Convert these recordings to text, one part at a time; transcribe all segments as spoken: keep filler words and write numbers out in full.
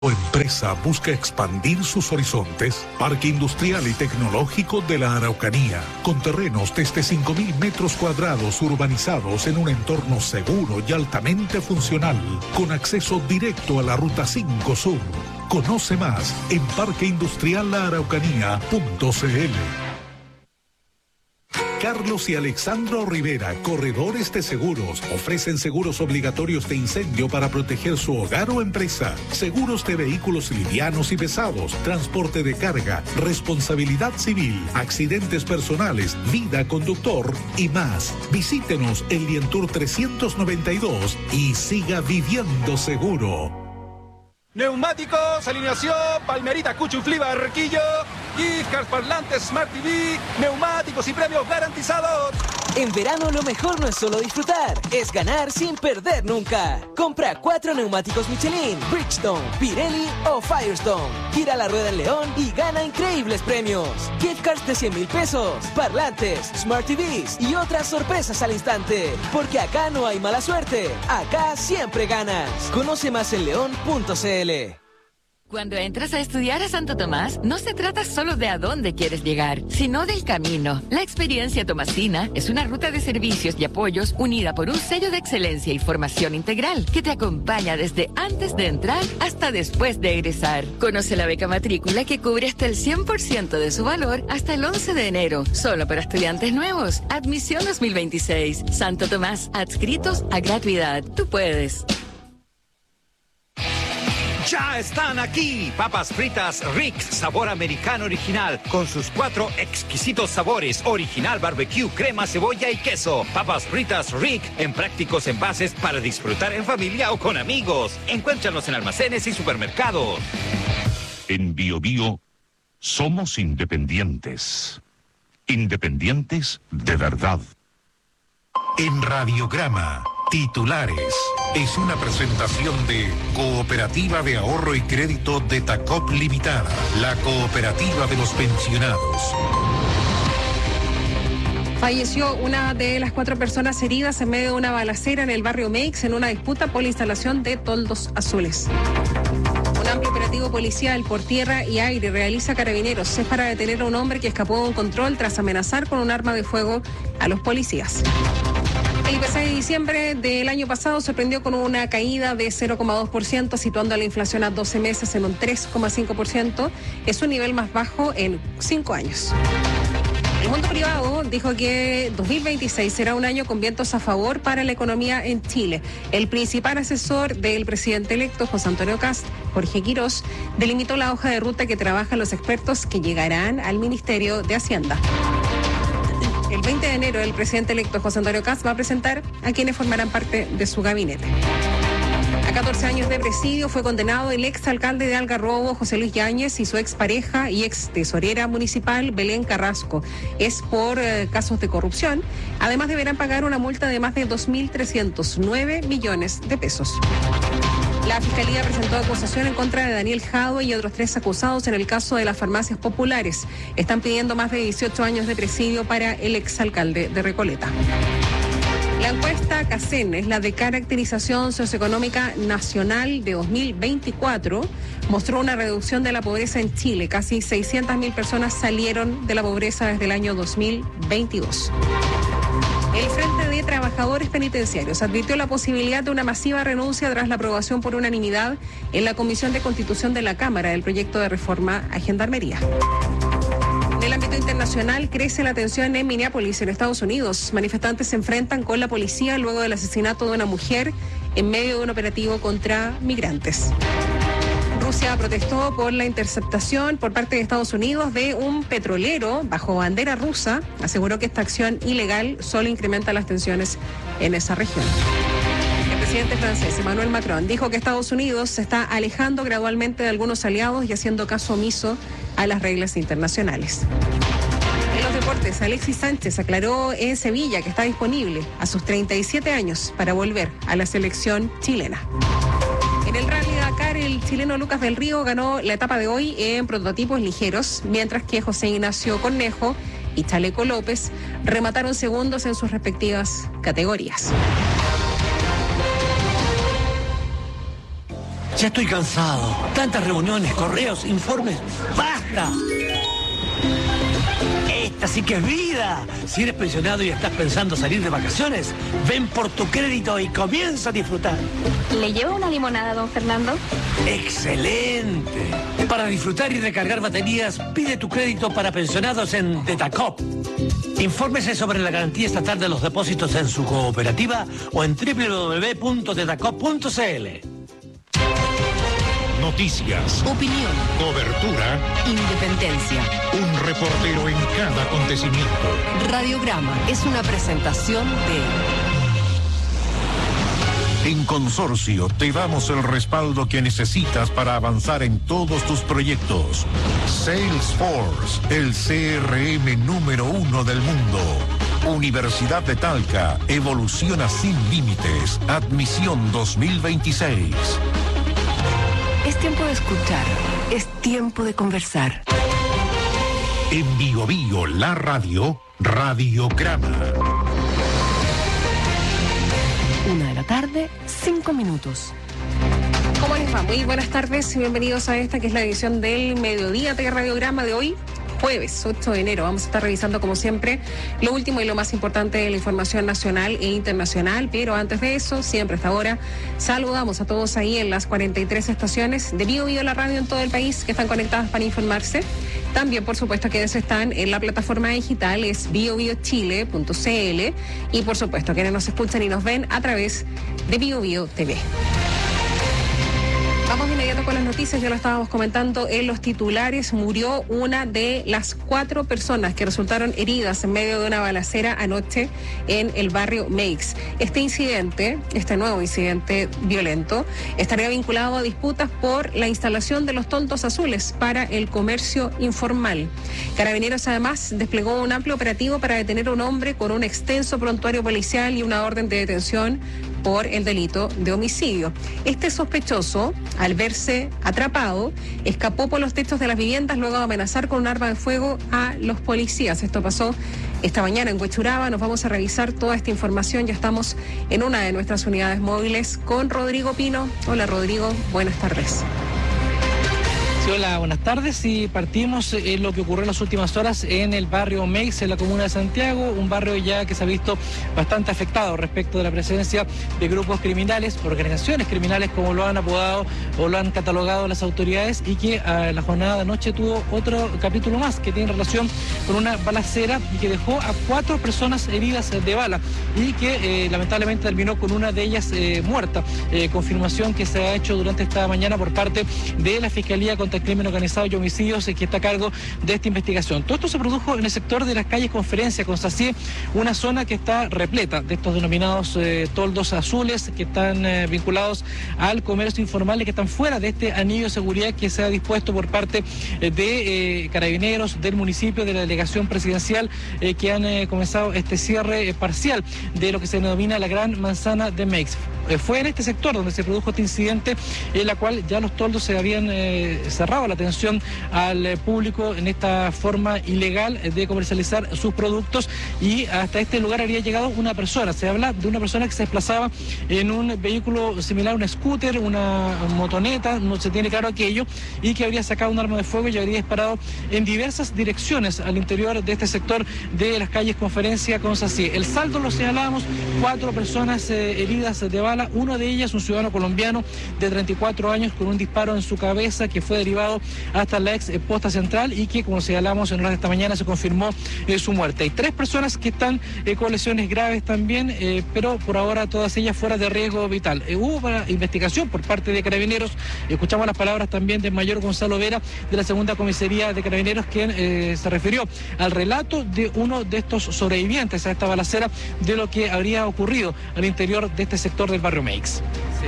¿Tu empresa busca expandir sus horizontes? Parque Industrial y Tecnológico de la Araucanía, con terrenos desde cinco mil metros cuadrados urbanizados en un entorno seguro y altamente funcional, con acceso directo a la Ruta cinco Sur. Conoce más en parque industrial la araucanía punto c l. Carlos y Alexandro Rivera, corredores de seguros, ofrecen seguros obligatorios de incendio para proteger su hogar o empresa, seguros de vehículos livianos y pesados, transporte de carga, responsabilidad civil, accidentes personales, vida conductor y más. Visítenos en Lientour trescientos noventa y dos y siga viviendo seguro. Neumáticos, alineación, Palmerita, Cuchuflí, Barquillo, Geekars, parlantes, Smart T V, neumáticos y premios garantizados. En verano lo mejor no es solo disfrutar, es ganar sin perder nunca. Compra cuatro neumáticos Michelin, Bridgestone, Pirelli o Firestone. Gira la rueda en León y gana increíbles premios. Gift cards de cien mil pesos, parlantes, Smart T Vs y otras sorpresas al instante. Porque acá no hay mala suerte, acá siempre ganas. Conoce más en león punto c l. Cuando entras a estudiar a Santo Tomás, no se trata solo de a dónde quieres llegar, sino del camino. La experiencia tomasina es una ruta de servicios y apoyos unida por un sello de excelencia y formación integral que te acompaña desde antes de entrar hasta después de egresar. Conoce la beca matrícula que cubre hasta el cien por ciento de su valor hasta el once de enero, solo para estudiantes nuevos. Admisión dos mil veintiséis. Santo Tomás, adscritos a gratuidad. Tú puedes. Ya están aquí, papas fritas Rick's, sabor americano original, con sus cuatro exquisitos sabores, original barbecue, crema, cebolla y queso. Papas fritas Rick, en prácticos envases para disfrutar en familia o con amigos. Encuéntranos en almacenes y supermercados. En Bio Bio somos independientes. Independientes de verdad. En Radiograma, titulares. Es una presentación de Cooperativa de Ahorro y Crédito de Tacop Limitada, la cooperativa de los pensionados. Falleció una de las cuatro personas heridas en medio de una balacera en el barrio Meix en una disputa por la instalación de toldos azules. Un amplio operativo policial por tierra y aire realiza Carabineros. Es para detener a un hombre que escapó de un control tras amenazar con un arma de fuego a los policías. El I P C de diciembre del año pasado sorprendió con una caída de cero coma dos por ciento, situando la inflación a doce meses en un tres coma cinco por ciento. Es su nivel más bajo en cinco años. El mundo privado dijo que dos mil veintiséis será un año con vientos a favor para la economía en Chile. El principal asesor del presidente electo, José Antonio Kast, Jorge Quirós, delimitó la hoja de ruta que trabajan los expertos que llegarán al Ministerio de Hacienda. El veinte de enero, el presidente electo José Antonio Kast va a presentar a quienes formarán parte de su gabinete. A catorce años de presidio fue condenado el exalcalde de Algarrobo, José Luis Yáñez, y su expareja y ex tesorera municipal, Belén Carrasco. Es por eh, casos de corrupción. Además, deberán pagar una multa de más de dos mil trescientos nueve millones de pesos. La Fiscalía presentó acusación en contra de Daniel Jadwe y otros tres acusados en el caso de las farmacias populares. Están pidiendo más de dieciocho años de presidio para el exalcalde de Recoleta. La encuesta CACEN es la de Caracterización Socioeconómica Nacional de dos mil veinticuatro. Mostró una reducción de la pobreza en Chile. Casi seiscientas mil personas salieron de la pobreza desde el año dos mil veintidós. El Frente de Trabajadores Penitenciarios advirtió la posibilidad de una masiva renuncia tras la aprobación por unanimidad en la Comisión de Constitución de la Cámara del proyecto de reforma a Gendarmería. En el ámbito internacional crece la tensión en Minneapolis, en Estados Unidos. Manifestantes se enfrentan con la policía luego del asesinato de una mujer en medio de un operativo contra migrantes. Rusia protestó por la interceptación por parte de Estados Unidos de un petrolero bajo bandera rusa. Aseguró que esta acción ilegal solo incrementa las tensiones en esa región. El presidente francés Emmanuel Macron dijo que Estados Unidos se está alejando gradualmente de algunos aliados y haciendo caso omiso a las reglas internacionales. En los deportes, Alexis Sánchez aclaró en Sevilla que está disponible a sus treinta y siete años para volver a la selección chilena. En el Rally Dakar, el chileno Lucas del Río ganó la etapa de hoy en prototipos ligeros, mientras que José Ignacio Cornejo y Chaleco López remataron segundos en sus respectivas categorías. Ya estoy cansado. Tantas reuniones, correos, informes. ¡Basta! Esta sí que es vida. Si eres pensionado y estás pensando salir de vacaciones, ven por tu crédito y comienza a disfrutar. ¿Le lleva una limonada, don Fernando? ¡Excelente! Para disfrutar y recargar baterías, pide tu crédito para pensionados en Tetacop. Infórmese sobre la garantía estatal de los depósitos en su cooperativa o en doble u doble u doble u punto tetacop punto c l. Noticias, opinión, cobertura, independencia. Un reportero en cada acontecimiento. Radiograma es una presentación de... En Consorcio te damos el respaldo que necesitas para avanzar en todos tus proyectos. Salesforce, el C R M número uno del mundo. Universidad de Talca, evoluciona sin límites. Admisión dos mil veintiséis. Es tiempo de escuchar, es tiempo de conversar. En Bio Bio, la radio, Radiograma. Una de la tarde, cinco minutos. ¿Cómo les va? Muy buenas tardes y bienvenidos a esta que es la edición del mediodía de Radiograma de hoy, jueves ocho de enero. Vamos a estar revisando como siempre lo último y lo más importante de la información nacional e internacional, pero antes de eso, siempre hasta ahora, saludamos a todos ahí en las cuarenta y tres estaciones de Bio Bio, la radio en todo el país que están conectadas para informarse. También, por supuesto, quienes están en la plataforma digital es bio bio chile punto c l y, por supuesto, quienes nos escuchan y nos ven a través de Bio Bio T V. Vamos de inmediato con las noticias, ya lo estábamos comentando en los titulares. Murió una de las cuatro personas que resultaron heridas en medio de una balacera anoche en el barrio Meix. Este incidente, este nuevo incidente violento, estaría vinculado a disputas por la instalación de los toldos azules para el comercio informal. Carabineros además desplegó un amplio operativo para detener a un hombre con un extenso prontuario policial y una orden de detención por el delito de homicidio. Este sospechoso, al verse atrapado, escapó por los techos de las viviendas luego de amenazar con un arma de fuego a los policías. Esto pasó esta mañana en Huechuraba. Nos vamos a revisar toda esta información. Ya estamos en una de nuestras unidades móviles con Rodrigo Pino. Hola Rodrigo, buenas tardes. Sí, hola, buenas tardes. Y partimos en lo que ocurrió en las últimas horas en el barrio Meix, en la comuna de Santiago, un barrio ya que se ha visto bastante afectado respecto de la presencia de grupos criminales, organizaciones criminales como lo han apodado o lo han catalogado las autoridades, y que a la jornada de anoche tuvo otro capítulo más que tiene relación con una balacera y que dejó a cuatro personas heridas de bala y que eh, lamentablemente terminó con una de ellas eh, muerta. Eh, confirmación que se ha hecho durante esta mañana por parte de la Fiscalía contra el Crimen Organizado y Homicidios, que está a cargo de esta investigación. Todo esto se produjo en el sector de las calles Conferencia, Constancié, una zona que está repleta de estos denominados eh, toldos azules que están eh, vinculados al comercio informal y que están fuera de este anillo de seguridad que se ha dispuesto por parte eh, de eh, Carabineros, del municipio, de la delegación presidencial, eh, que han eh, comenzado este cierre eh, parcial de lo que se denomina la Gran Manzana de Meix. Eh, fue en este sector donde se produjo este incidente, en la cual ya los toldos se habían eh, cerrado la atención al eh, público en esta forma ilegal de comercializar sus productos, y hasta este lugar habría llegado una persona. Se habla de una persona que se desplazaba en un vehículo similar a un scooter, una motoneta, no se tiene claro aquello, y que habría sacado un arma de fuego y habría disparado en diversas direcciones al interior de este sector de las calles Conferencia, Constancié. El saldo lo señalábamos, cuatro personas eh, heridas de bala, uno de ellas un ciudadano colombiano de treinta y cuatro años con un disparo en su cabeza que fue derivado hasta la ex posta central y que, como señalamos en horas de esta mañana, se confirmó eh, su muerte. Hay tres personas que están eh, con lesiones graves también, eh, pero por ahora todas ellas fuera de riesgo vital. Eh, hubo para investigación por parte de Carabineros. Escuchamos las palabras también del mayor Gonzalo Vera de la segunda comisaría de Carabineros, quien eh, se refirió al relato de uno de estos sobrevivientes a esta balacera, de lo que habría ocurrido al interior de este sector del barrio Meix.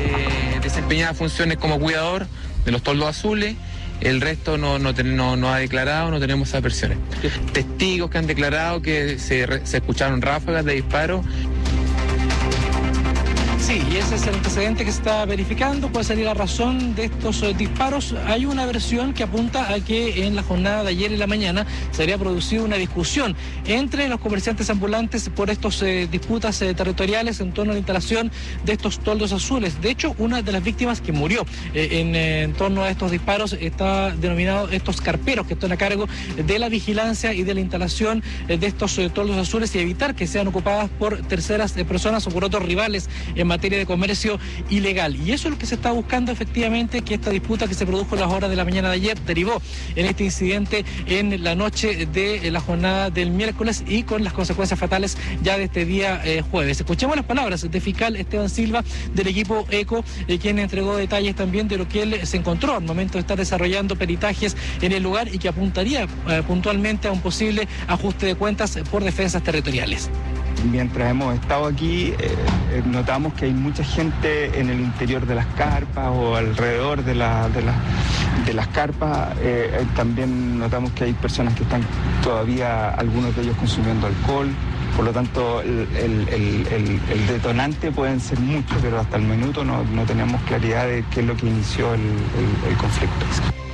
Se desempeñaba funciones como cuidador de los toldos azules. El resto no, no, no, no ha declarado, no tenemos esas versiones. Testigos que han declarado que se, se escucharon ráfagas de disparo. Sí, y ese es el antecedente que se está verificando. ¿Cuál sería la razón de estos eh, disparos? Hay una versión que apunta a que en la jornada de ayer y la mañana se habría producido una discusión entre los comerciantes ambulantes por estas eh, disputas eh, territoriales en torno a la instalación de estos toldos azules. De hecho, una de las víctimas que murió eh, en, eh, en torno a estos disparos está denominado estos carperos que están a cargo de la vigilancia y de la instalación eh, de estos eh, toldos azules y evitar que sean ocupadas por terceras eh, personas o por otros rivales en materia de comercio ilegal. Y eso es lo que se está buscando efectivamente, que esta disputa que se produjo en las horas de la mañana de ayer derivó en este incidente en la noche de la jornada del miércoles y con las consecuencias fatales ya de este día eh, jueves. Escuchemos las palabras del fiscal Esteban Silva del equipo ECO, eh, quien entregó detalles también de lo que él se encontró al momento de estar desarrollando peritajes en el lugar y que apuntaría eh, puntualmente a un posible ajuste de cuentas por defensas territoriales. Mientras hemos estado aquí, eh, notamos que hay mucha gente en el interior de las carpas o alrededor de, la, de, la, de las carpas. Eh, también notamos que hay personas que están todavía, algunos de ellos consumiendo alcohol. Por lo tanto, el, el, el, el, el detonante pueden ser muchos, pero hasta el minuto no, no tenemos claridad de qué es lo que inició el, el, el conflicto.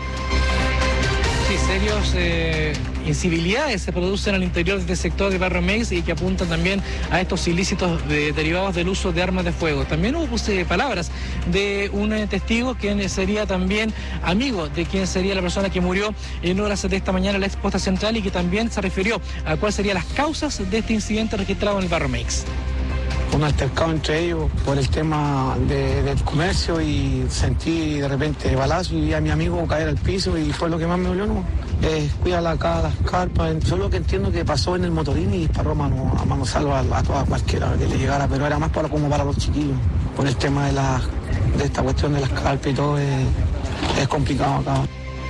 Sí, serios eh, incivilidades se producen al interior de este sector de Barrio Meix y que apuntan también a estos ilícitos de, derivados del uso de armas de fuego. También hubo eh, palabras de un eh, testigo quien sería también amigo de quien sería la persona que murió en horas de esta mañana en la ex posta central y que también se refirió a cuáles serían las causas de este incidente registrado en el Barrio Meix. Un altercado entre ellos por el tema de, del comercio y sentí de repente balazo y vi a mi amigo caer al piso y fue lo que más me dolió, ¿no? Eh, cuida la, las carpas, solo que entiendo que pasó en el motorín y disparó a mano, a mano salva a, a toda cualquiera que le llegara, pero era más para, como para los chiquillos, por el tema de, la, de esta cuestión de las carpas y todo, es, es complicado acá.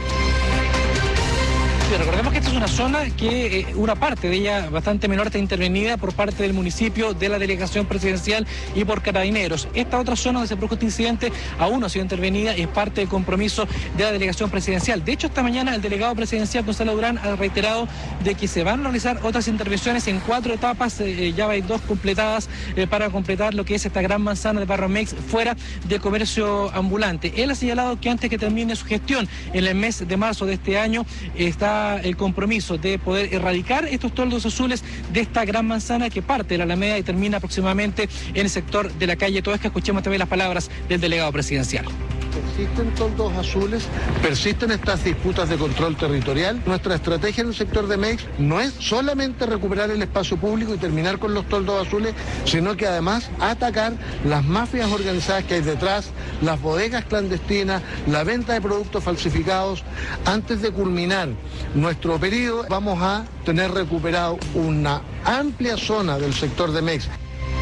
Recordemos que esta es una zona que eh, una parte de ella bastante menor está intervenida por parte del municipio, de la delegación presidencial y por carabineros. Esta otra zona donde se produjo este incidente aún no ha sido intervenida y es parte del compromiso de la delegación presidencial. De hecho, esta mañana el delegado presidencial Gonzalo Durán ha reiterado de que se van a realizar otras intervenciones en cuatro etapas, eh, ya hay dos completadas eh, para completar lo que es esta gran manzana de Barrio Meix fuera del comercio ambulante. Él ha señalado que antes que termine su gestión en el mes de marzo de este año está el compromiso de poder erradicar estos toldos azules de esta gran manzana que parte de la Alameda y termina aproximadamente en el sector de la calle Toesca. Escuchemos también las palabras del delegado presidencial. Persisten toldos azules, persisten estas disputas de control territorial. Nuestra estrategia en el sector de Meix no es solamente recuperar el espacio público y terminar con los toldos azules, sino que además atacar las mafias organizadas que hay detrás, las bodegas clandestinas, la venta de productos falsificados. Antes de culminar nuestro periodo, vamos a tener recuperado una amplia zona del sector de Meix.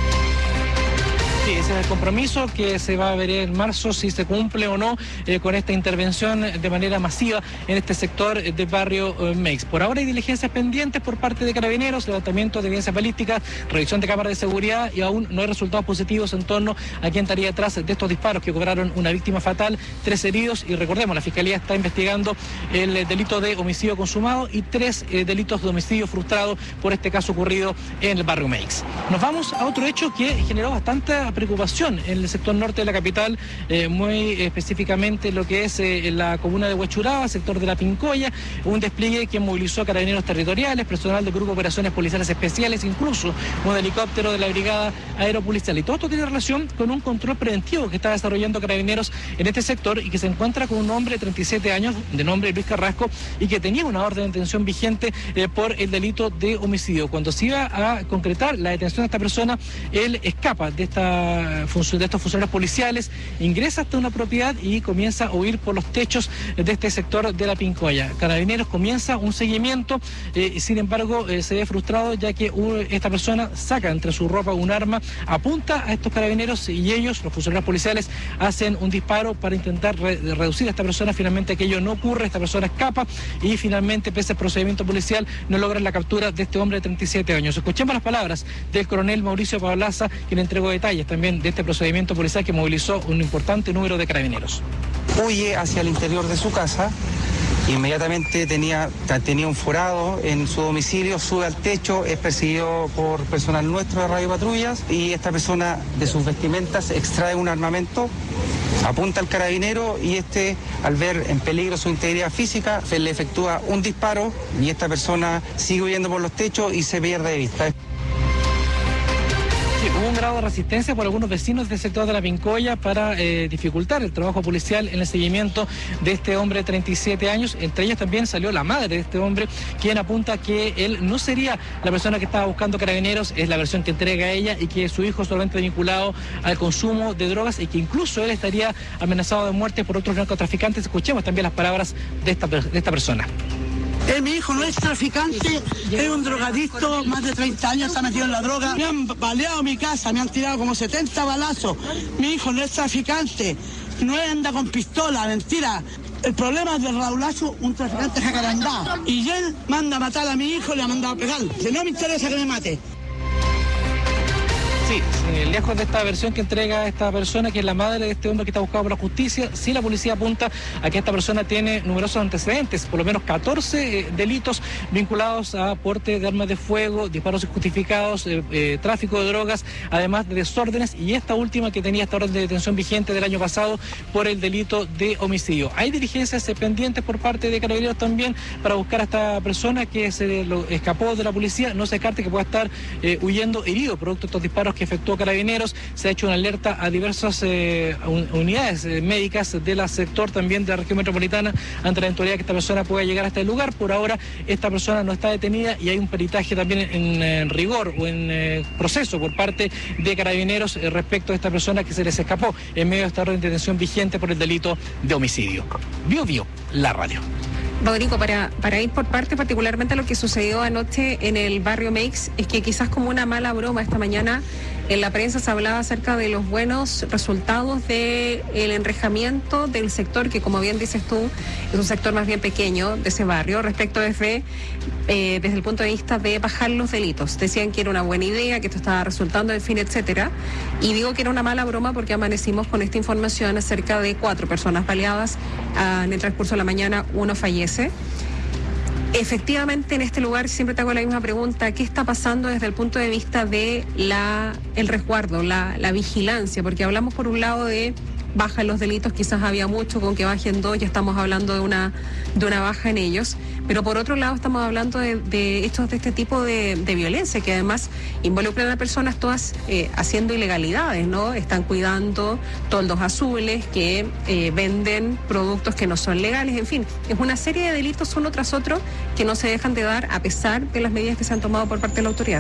Sí, ese es el compromiso que se va a ver en marzo si se cumple o no eh, con esta intervención de manera masiva en este sector del barrio eh, Meix. Por ahora hay diligencias pendientes por parte de carabineros, levantamiento de evidencias balísticas, revisión de cámaras de seguridad y aún no hay resultados positivos en torno a quién estaría detrás de estos disparos que cobraron una víctima fatal, tres heridos y recordemos, la Fiscalía está investigando el eh, delito de homicidio consumado y tres eh, delitos de homicidio frustrado por este caso ocurrido en el barrio Meix. Nos vamos a otro hecho que generó bastante preocupación en el sector norte de la capital, eh, muy específicamente lo que es eh, la comuna de Huechuraba, sector de la Pincoya, un despliegue que movilizó a carabineros territoriales, personal del Grupo de Operaciones Policiales Especiales, incluso un helicóptero de la Brigada Aeropolicial. Y todo esto tiene relación con un control preventivo que está desarrollando carabineros en este sector y que se encuentra con un hombre de treinta y siete años, de nombre Luis Carrasco, y que tenía una orden de detención vigente eh, por el delito de homicidio. Cuando se iba a concretar la detención de esta persona, él escapa de esta de estos funcionarios policiales, ingresa hasta una propiedad y comienza a huir por los techos de este sector de la Pincoya. Carabineros comienza un seguimiento, eh, sin embargo eh, se ve frustrado ya que uh, esta persona saca entre su ropa un arma, apunta a estos carabineros y ellos, los funcionarios policiales, hacen un disparo para intentar re reducir a esta persona. Finalmente aquello no ocurre, esta persona escapa y finalmente, pese al procedimiento policial, no logran la captura de este hombre de treinta y siete años. Escuchemos las palabras del coronel Mauricio Pablaza, quien entregó detalles también de este procedimiento policial que movilizó un importante número de carabineros. Huye hacia el interior de su casa Inmediatamente tenía, tenía un forado en su domicilio, sube al techo, es perseguido por personal nuestro de Radio Patrullas y esta persona de sus vestimentas extrae un armamento, apunta al carabinero y este, al ver en peligro su integridad física, se le efectúa un disparo y esta persona sigue huyendo por los techos y se pierde de vista. Sí, hubo un grado de resistencia por algunos vecinos del sector de La Pincoya para eh, dificultar el trabajo policial en el seguimiento de este hombre de treinta y siete años. Entre ellas también salió la madre de este hombre, quien apunta que él no sería la persona que estaba buscando Carabineros, es la versión que entrega ella, y que su hijo solamente vinculado al consumo de drogas y que incluso él estaría amenazado de muerte por otros narcotraficantes. Escuchemos también las palabras de esta, de esta persona. Eh, mi hijo no es traficante, es un drogadicto, más de treinta años está metido en la droga. Me han baleado mi casa, me han tirado como setenta balazos. Mi hijo no es traficante, no anda con pistola, mentira. El problema es de Raulazo, un traficante jacarandá. Y él manda a matar a mi hijo y le ha mandado a pegar. Que no me interesa que me mate. Sí, eh, lejos de esta versión que entrega esta persona, que es la madre de este hombre que está buscado por la justicia, sí la policía apunta a que esta persona tiene numerosos antecedentes, por lo menos catorce eh, delitos vinculados a porte de armas de fuego, disparos injustificados, eh, eh, tráfico de drogas, además de desórdenes, y esta última que tenía esta orden de detención vigente del año pasado por el delito de homicidio. Hay diligencias eh, pendientes por parte de Carabineros también para buscar a esta persona que se lo escapó de la policía. No se descarte que pueda estar eh, huyendo herido producto de estos disparos que efectuó Carabineros. Se ha hecho una alerta a diversas eh, un, unidades eh, médicas del sector también de la región metropolitana ante la eventualidad que esta persona pueda llegar hasta el lugar. Por ahora esta persona no está detenida y hay un peritaje también en, en rigor o en eh, proceso por parte de Carabineros eh, respecto a esta persona que se les escapó en medio de esta orden de detención vigente por el delito de homicidio. Bio Bio, la radio. Rodrigo, para, para ir por parte particularmente a lo que sucedió anoche en el barrio Meix, es que quizás como una mala broma esta mañana en la prensa se hablaba acerca de los buenos resultados del enrejamiento del sector, que como bien dices tú, es un sector más bien pequeño de ese barrio, respecto desde, eh, desde el punto de vista de bajar los delitos. Decían que era una buena idea, que esto estaba resultando, en fin, etcétera. Y digo que era una mala broma porque amanecimos con esta información acerca de cuatro personas baleadas. Ah, en el transcurso de la mañana uno fallece. Efectivamente, en este lugar siempre te hago la misma pregunta: ¿qué está pasando desde el punto de vista de la el resguardo, la, la vigilancia? Porque hablamos por un lado de bajan los delitos, quizás había mucho, con que bajen dos ya estamos hablando de una de una baja en ellos, pero por otro lado estamos hablando de, de hechos de este tipo de, de violencia, que además involucran a personas todas eh, haciendo ilegalidades, ¿no? Están cuidando toldos azules, que eh, venden productos que no son legales, en fin, es una serie de delitos uno tras otro que no se dejan de dar a pesar de las medidas que se han tomado por parte de la autoridad.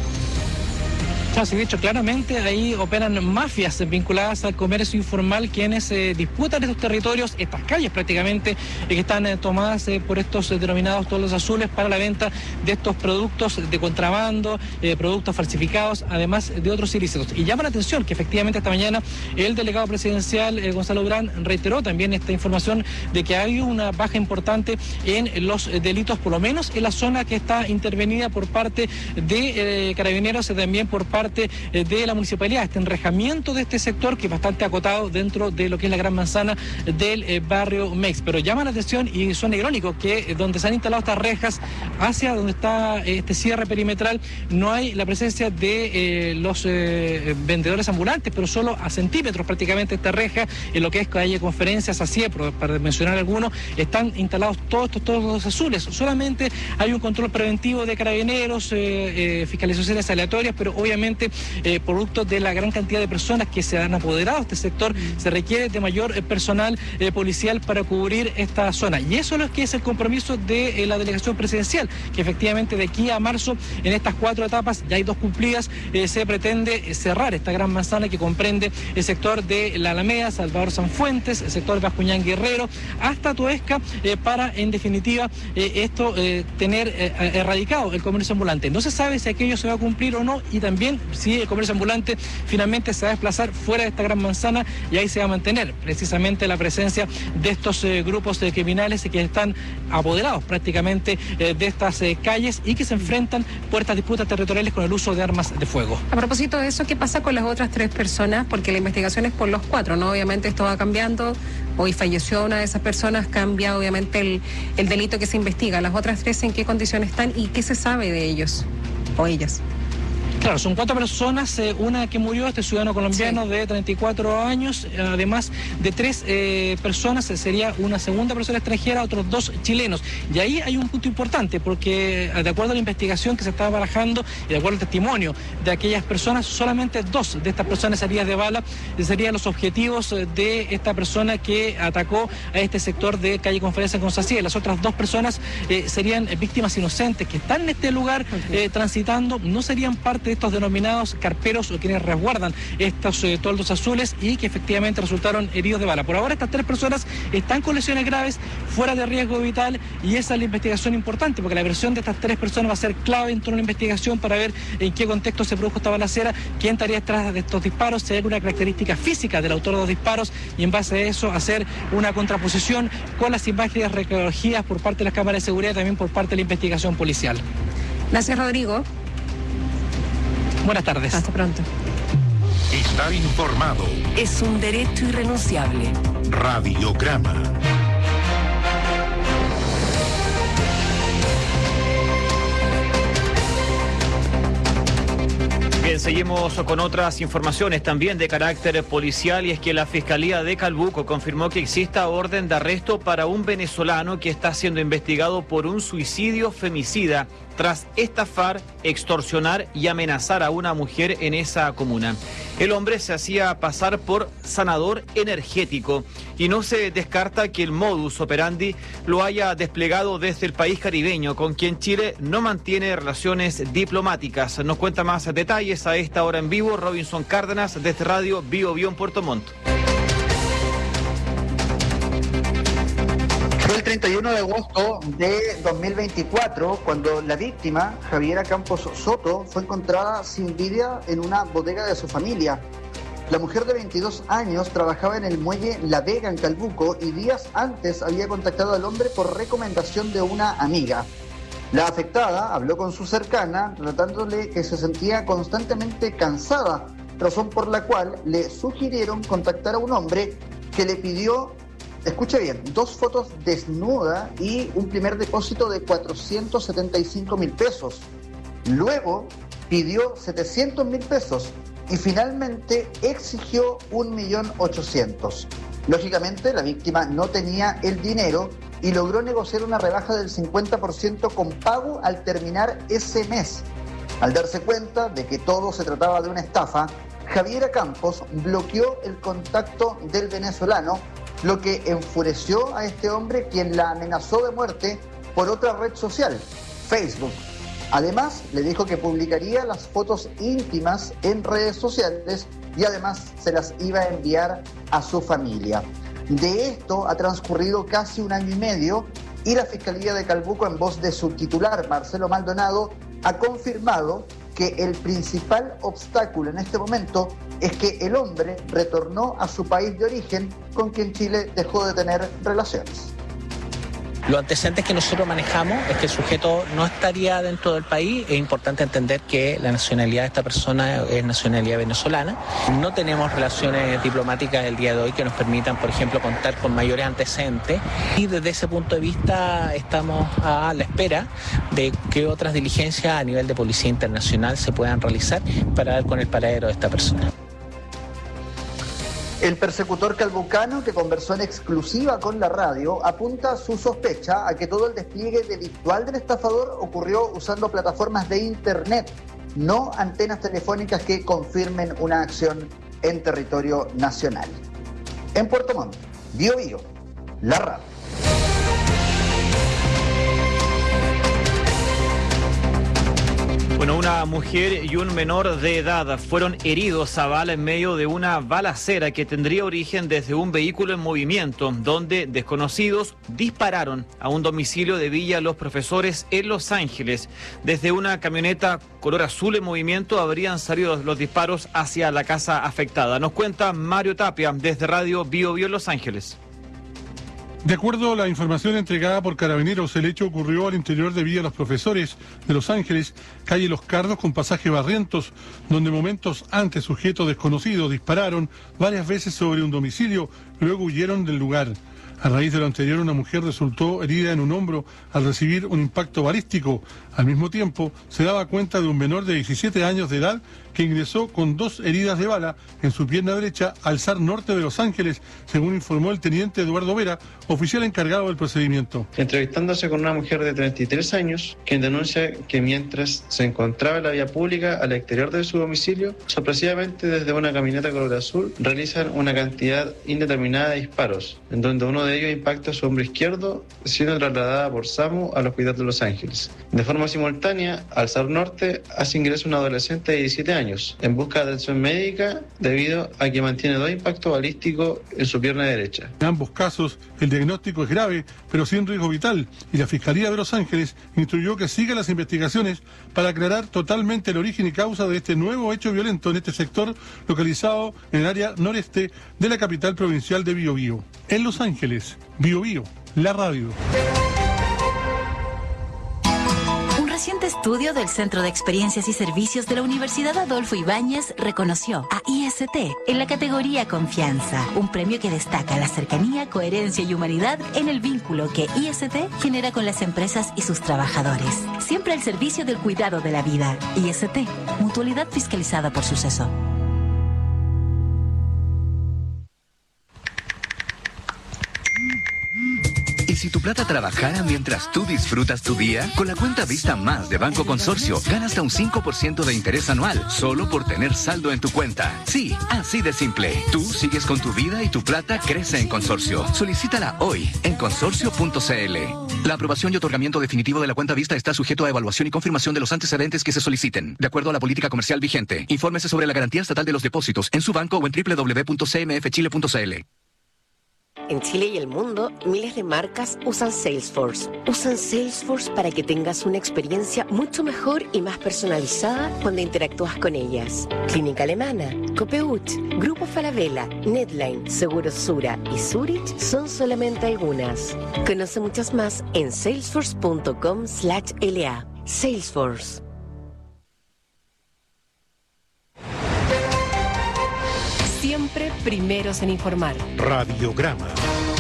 Sí, de hecho, claramente ahí operan mafias vinculadas al comercio informal, quienes eh, disputan estos territorios, estas calles prácticamente, eh, que están eh, tomadas eh, por estos eh, denominados toldos azules para la venta de estos productos de contrabando, eh, productos falsificados, además de otros ilícitos. Y llama la atención que efectivamente esta mañana el delegado presidencial eh, Gonzalo Durán reiteró también esta información de que hay una baja importante en los eh, delitos, por lo menos en la zona que está intervenida por parte de eh, Carabineros y también por parte de la municipalidad. Este enrejamiento de este sector, que es bastante acotado dentro de lo que es la gran manzana del eh, barrio Meix. Pero llama la atención y suena irónico que eh, donde se han instalado estas rejas hacia donde está eh, este cierre perimetral no hay la presencia de eh, los eh, vendedores ambulantes, pero solo a centímetros prácticamente esta reja, en lo que es calle Conferencias, así, para mencionar algunos, están instalados todos estos toldos azules. Solamente hay un control preventivo de Carabineros, eh, eh, fiscalizaciones aleatorias, pero obviamente Eh, producto de la gran cantidad de personas que se han apoderado de este sector, se requiere de mayor eh, personal eh, policial para cubrir esta zona. Y eso es lo que es el compromiso de eh, la delegación presidencial, que efectivamente de aquí a marzo, en estas cuatro etapas, ya hay dos cumplidas, eh, se pretende cerrar esta gran manzana que comprende el sector de La Alameda, Salvador Sanfuentes, el sector de Bascuñán Guerrero, hasta Toesca, eh, para en definitiva eh, esto eh, tener eh, erradicado el comercio ambulante. No se sabe si aquello se va a cumplir o no, y también si el comercio ambulante finalmente se va a desplazar fuera de esta gran manzana y ahí se va a mantener precisamente la presencia de estos eh, grupos de criminales que están apoderados prácticamente eh, de estas eh, calles y que se enfrentan por estas disputas territoriales con el uso de armas de fuego. A propósito de eso, ¿qué pasa con las otras tres personas? Porque la investigación es por los cuatro, ¿no? Obviamente esto va cambiando. Hoy falleció una de esas personas, cambia obviamente el, el delito que se investiga. Las otras tres, ¿en qué condiciones están y qué se sabe de ellos o ellas? Claro, son cuatro personas, eh, una que murió, este ciudadano colombiano sí. de treinta y cuatro años, además de tres eh, personas, eh, sería una segunda persona extranjera, otros dos chilenos. Y ahí hay un punto importante, porque de acuerdo a la investigación que se estaba barajando y de acuerdo al testimonio de aquellas personas, solamente dos de estas personas heridas de bala serían los objetivos de esta persona que atacó a este sector de calle Conferencia en Constancia. Las otras dos personas eh, serían víctimas inocentes que están en este lugar okay. eh, transitando, no serían parte de estos denominados carperos o quienes resguardan estos eh, toldos azules y que efectivamente resultaron heridos de bala. Por ahora estas tres personas están con lesiones graves, fuera de riesgo vital, y esa es la investigación importante, porque la versión de estas tres personas va a ser clave en toda una investigación para ver en qué contexto se produjo esta balacera, quién estaría detrás de estos disparos, si hay alguna característica física del autor de los disparos, y en base a eso hacer una contraposición con las imágenes recogidas por parte de las cámaras de seguridad y también por parte de la investigación policial. Gracias, Rodrigo. Buenas tardes. Hasta pronto. Estar informado es un derecho irrenunciable. Radiograma. Bien, seguimos con otras informaciones también de carácter policial, y es que la Fiscalía de Calbuco confirmó que exista orden de arresto para un venezolano que está siendo investigado por un suicidio femicida tras estafar, extorsionar y amenazar a una mujer en esa comuna. El hombre se hacía pasar por sanador energético y no se descarta que el modus operandi lo haya desplegado desde el país caribeño, con quien Chile no mantiene relaciones diplomáticas. Nos cuenta más detalles a esta hora en vivo Robinson Cárdenas desde Radio Bio Bio en Puerto Montt. Fue el treinta y uno de agosto de dos mil veinticuatro cuando la víctima, Javiera Campos Soto, fue encontrada sin vida en una bodega de su familia. La mujer de veintidós años trabajaba en el muelle La Vega en Calbuco y días antes había contactado al hombre por recomendación de una amiga. La afectada habló con su cercana, relatándole que se sentía constantemente cansada, razón por la cual le sugirieron contactar a un hombre que le pidió, escuche bien, dos fotos desnuda y un primer depósito de cuatrocientos setenta y cinco mil pesos. Luego pidió setecientos mil pesos y finalmente exigió un millón ochocientos. Lógicamente la víctima no tenía el dinero y logró negociar una rebaja del cincuenta por ciento con pago al terminar ese mes. Al darse cuenta de que todo se trataba de una estafa, Javiera Campos bloqueó el contacto del venezolano, lo que enfureció a este hombre, quien la amenazó de muerte por otra red social, Facebook. Además, le dijo que publicaría las fotos íntimas en redes sociales y además se las iba a enviar a su familia. De esto ha transcurrido casi un año y medio y la Fiscalía de Calbuco, en voz de su titular, Marcelo Maldonado, ha confirmado que el principal obstáculo en este momento es que el hombre retornó a su país de origen, con quien Chile dejó de tener relaciones. Los antecedentes que nosotros manejamos es que el sujeto no estaría dentro del país. Es importante entender que la nacionalidad de esta persona es nacionalidad venezolana. No tenemos relaciones diplomáticas el día de hoy que nos permitan, por ejemplo, contar con mayores antecedentes. Y desde ese punto de vista estamos a la espera de que otras diligencias a nivel de Policía Internacional se puedan realizar para dar con el paradero de esta persona. El persecutor calbucano, que conversó en exclusiva con la radio, apunta su sospecha a que todo el despliegue delictual del estafador ocurrió usando plataformas de internet, no antenas telefónicas que confirmen una acción en territorio nacional. En Puerto Montt, Bio Bio, la radio. Bueno, una mujer y un menor de edad fueron heridos a bala en medio de una balacera que tendría origen desde un vehículo en movimiento, donde desconocidos dispararon a un domicilio de Villa Los Profesores en Los Ángeles. Desde una camioneta color azul en movimiento habrían salido los disparos hacia la casa afectada. Nos cuenta Mario Tapia desde Radio Bio Bio en Los Ángeles. De acuerdo a la información entregada por Carabineros, el hecho ocurrió al interior de Villa Los Profesores de Los Ángeles, calle Los Cardos con pasaje Barrientos, donde momentos antes sujetos desconocidos dispararon varias veces sobre un domicilio, luego huyeron del lugar. A raíz de lo anterior, una mujer resultó herida en un hombro al recibir un impacto balístico. Al mismo tiempo, se daba cuenta de un menor de diecisiete años de edad que ingresó con dos heridas de bala en su pierna derecha al S A R Norte de Los Ángeles, según informó el teniente Eduardo Vera, oficial encargado del procedimiento. Entrevistándose con una mujer de treinta y tres años, quien denuncia que mientras se encontraba en la vía pública al exterior de su domicilio, sorpresivamente desde una camioneta color azul realizan una cantidad indeterminada de disparos, en donde uno de ellos impacta su hombro izquierdo, siendo trasladada por SAMU al hospital de Los Ángeles. De forma simultánea, al S A R Norte hace ingreso un adolescente de diecisiete años en busca de atención médica debido a que mantiene dos impactos balísticos en su pierna derecha. En ambos casos, el diagnóstico es grave, pero sin riesgo vital, y la Fiscalía de Los Ángeles instruyó que siga las investigaciones para aclarar totalmente el origen y causa de este nuevo hecho violento en este sector localizado en el área noreste de la capital provincial de Bio Bio. En Los Ángeles, Bio Bio, la radio. Un reciente estudio del Centro de Experiencias y Servicios de la Universidad Adolfo Ibáñez reconoció a I S T en la categoría Confianza, un premio que destaca la cercanía, coherencia y humanidad en el vínculo que I S T genera con las empresas y sus trabajadores. Siempre al servicio del cuidado de la vida. I S T, mutualidad fiscalizada por Suceso. ¿Y si tu plata trabajara mientras tú disfrutas tu día? Con la cuenta Vista Más de Banco Consorcio, ganas hasta un cinco por ciento de interés anual, solo por tener saldo en tu cuenta. Sí, así de simple. Tú sigues con tu vida y tu plata crece en Consorcio. Solicítala hoy en consorcio punto c l. La aprobación y otorgamiento definitivo de la cuenta Vista está sujeto a evaluación y confirmación de los antecedentes que se soliciten, de acuerdo a la política comercial vigente. Infórmese sobre la garantía estatal de los depósitos en su banco o en doble u doble u doble u punto c m f chile punto c l. En Chile y el mundo, miles de marcas usan Salesforce. Usan Salesforce para que tengas una experiencia mucho mejor y más personalizada cuando interactúas con ellas. Clínica Alemana, Copeuch, Grupo Falabella, Netline, Seguros Sura y Zurich son solamente algunas. Conoce muchas más en salesforce punto com slash l a. Salesforce. Siempre primeros en informar. Radiograma.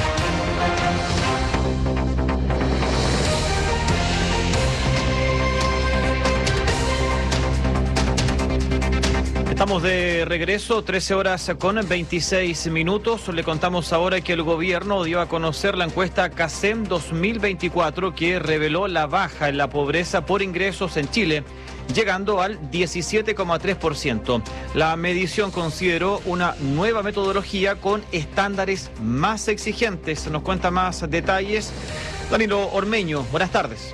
Estamos de regreso, trece horas con veintiséis minutos. Le contamos ahora que el gobierno dio a conocer la encuesta CACEM dos mil veinticuatro que reveló la baja en la pobreza por ingresos en Chile, llegando al diecisiete coma tres por ciento. La medición consideró una nueva metodología con estándares más exigentes. Nos cuenta más detalles Danilo Ormeño. Buenas tardes.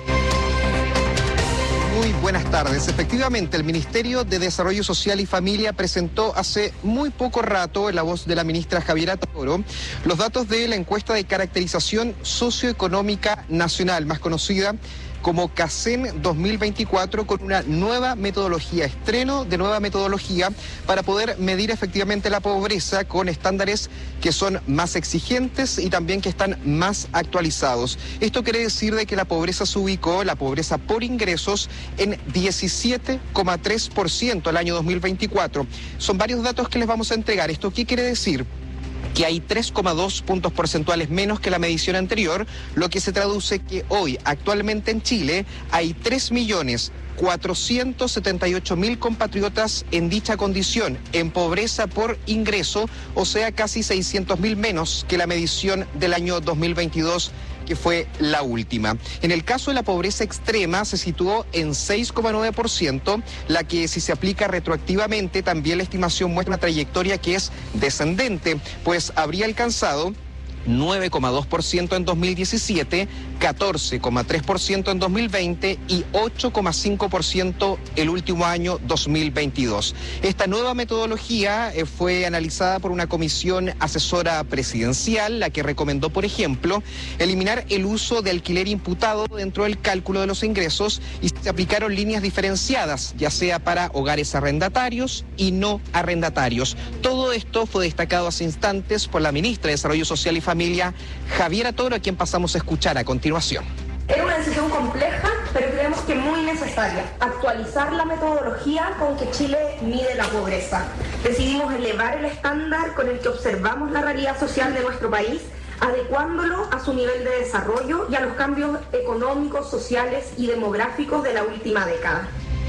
Muy buenas tardes. Efectivamente, el Ministerio de Desarrollo Social y Familia presentó hace muy poco rato, en la voz de la ministra Javiera Toro, los datos de la encuesta de caracterización socioeconómica nacional, más conocida como CACEM dos mil veinticuatro, con una nueva metodología, estreno de nueva metodología para poder medir efectivamente la pobreza con estándares que son más exigentes y también que están más actualizados. Esto quiere decir de que la pobreza se ubicó, la pobreza por ingresos, en diecisiete coma tres por ciento al año dos mil veinticuatro. Son varios datos que les vamos a entregar. ¿Esto qué quiere decir? Que hay tres coma dos puntos porcentuales menos que la medición anterior, lo que se traduce que hoy, actualmente en Chile, hay tres millones cuatrocientos setenta y ocho mil compatriotas en dicha condición, en pobreza por ingreso, o sea, casi seiscientos mil menos que la medición del año dos mil veintidós, que fue la última. En el caso de la pobreza extrema se situó en seis coma nueve por ciento, la que si se aplica retroactivamente también la estimación muestra una trayectoria que es descendente, pues habría alcanzado nueve coma dos por ciento en dos mil diecisiete, catorce coma tres por ciento en dos mil veinte y ocho coma cinco por ciento el último año dos mil veintidós. Esta nueva metodología eh, fue analizada por una comisión asesora presidencial, la que recomendó, por ejemplo, eliminar el uso de alquiler imputado dentro del cálculo de los ingresos y se aplicaron líneas diferenciadas, ya sea para hogares arrendatarios y no arrendatarios. Todo esto fue destacado hace instantes por la ministra de Desarrollo Social y Familia, Javiera Toro, a quien pasamos a escuchar a continuación. Era una decisión compleja, pero creemos que muy necesaria. Actualizar la metodología con que Chile mide la pobreza. Decidimos elevar el estándar con el que observamos la realidad social de nuestro país, adecuándolo a su nivel de desarrollo y a los cambios económicos, sociales y demográficos de la última década.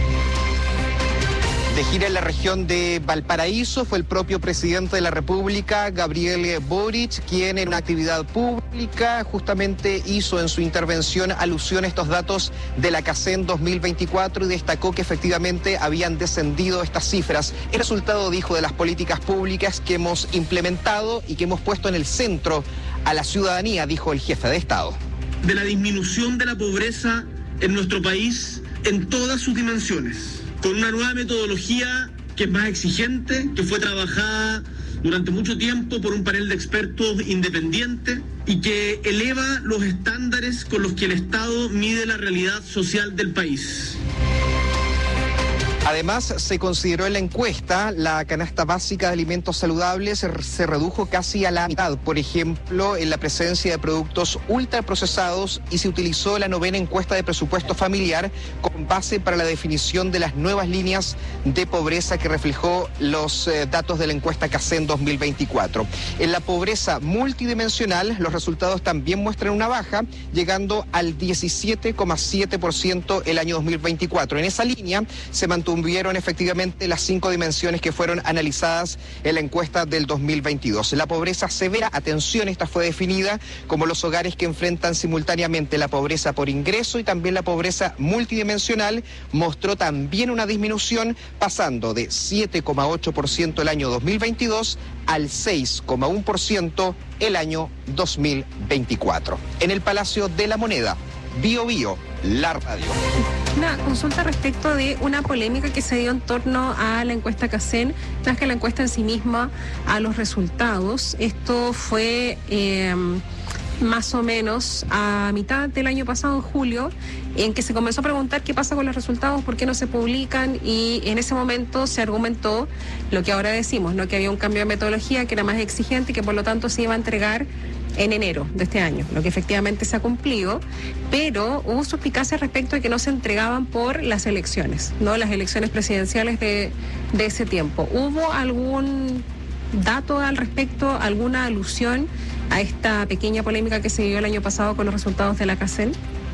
De gira en la región de Valparaíso fue el propio presidente de la República, Gabriel Boric, quien en una actividad pública justamente hizo en su intervención alusión a estos datos de la CACEN dos mil veinticuatro y destacó que efectivamente habían descendido estas cifras. El resultado, dijo, de las políticas públicas que hemos implementado y que hemos puesto en el centro a la ciudadanía, dijo el jefe de Estado. De la disminución de la pobreza en nuestro país en todas sus dimensiones, con una nueva metodología que es más exigente, que fue trabajada durante mucho tiempo por un panel de expertos independiente y que eleva los estándares con los que el Estado mide la realidad social del país. Además, se consideró en la encuesta la canasta básica de alimentos saludables se, se redujo casi a la mitad, por ejemplo, en la presencia de productos ultraprocesados, y se utilizó la novena encuesta de presupuesto familiar con base para la definición de las nuevas líneas de pobreza que reflejó los eh, datos de la encuesta CACEN dos mil veinticuatro. En la pobreza multidimensional, los resultados también muestran una baja, llegando al diecisiete coma siete por ciento el año dos mil veinticuatro. En esa línea se mantuvo Tuvieron efectivamente las cinco dimensiones que fueron analizadas en la encuesta del dos mil veintidós. La pobreza severa, atención, esta fue definida como los hogares que enfrentan simultáneamente la pobreza por ingreso y también la pobreza multidimensional, mostró también una disminución, pasando de siete coma ocho por ciento el año dos mil veintidós al seis coma uno por ciento el año dos mil veinticuatro. En el Palacio de la Moneda, Bio Bio, la radio. Una consulta respecto de una polémica que se dio en torno a la encuesta CACEN, más que la encuesta en sí misma, a los resultados. Esto fue eh, más o menos a mitad del año pasado, en julio, en que se comenzó a preguntar qué pasa con los resultados, por qué no se publican, y en ese momento se argumentó lo que ahora decimos, ¿no? Que había un cambio de metodología que era más exigente y que por lo tanto se iba a entregar en enero de este año, lo que efectivamente se ha cumplido, pero hubo suspicacias respecto de que no se entregaban por las elecciones, ¿no? Las elecciones presidenciales de, de ese tiempo. ¿Hubo algún dato al respecto, alguna alusión a esta pequeña polémica que se dio el año pasado con los resultados de la CACEN?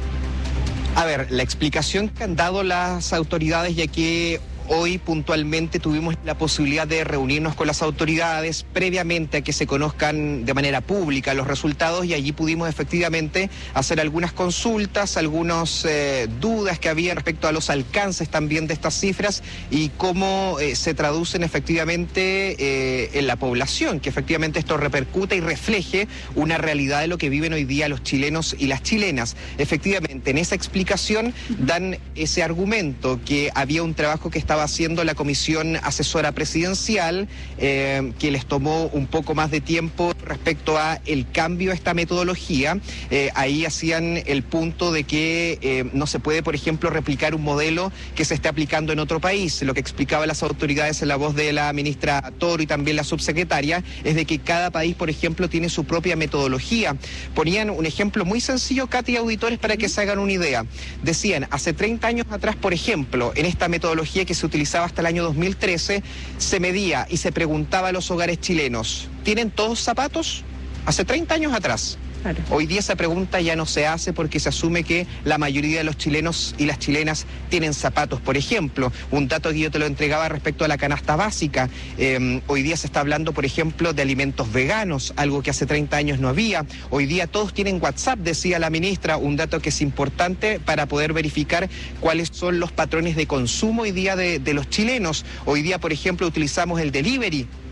A ver, la explicación que han dado las autoridades, ya que hoy puntualmente tuvimos la posibilidad de reunirnos con las autoridades previamente a que se conozcan de manera pública los resultados, y allí pudimos efectivamente hacer algunas consultas, algunas eh, dudas que había respecto a los alcances también de estas cifras y cómo eh, se traducen efectivamente eh, en la población, que efectivamente esto repercute y refleje una realidad de lo que viven hoy día los chilenos y las chilenas. Efectivamente, en esa explicación dan ese argumento que había un trabajo que estaba haciendo la Comisión Asesora Presidencial, eh, que les tomó un poco más de tiempo respecto a el cambio a esta metodología. Eh, ahí hacían el punto de que eh, no se puede, por ejemplo, replicar un modelo que se esté aplicando en otro país. Lo que explicaban las autoridades en la voz de la ministra Toro y también la subsecretaria es de que cada país, por ejemplo, tiene su propia metodología. Ponían un ejemplo muy sencillo, Katy, auditores, para que se hagan una idea. Decían, hace treinta años atrás, por ejemplo, en esta metodología que se utilizaba hasta el año dos mil trece, se medía y se preguntaba a los hogares chilenos, ¿tienen todos zapatos? Hace treinta años atrás. Claro. Hoy día esa pregunta ya no se hace porque se asume que la mayoría de los chilenos y las chilenas tienen zapatos. Por ejemplo, un dato que yo te lo entregaba respecto a la canasta básica. Eh, hoy día se está hablando, por ejemplo, de alimentos veganos, algo que hace treinta años no había. Hoy día todos tienen WhatsApp, decía la ministra, un dato que es importante para poder verificar cuáles son los patrones de consumo hoy día de, de los chilenos. Hoy día, por ejemplo, utilizamos el delivery.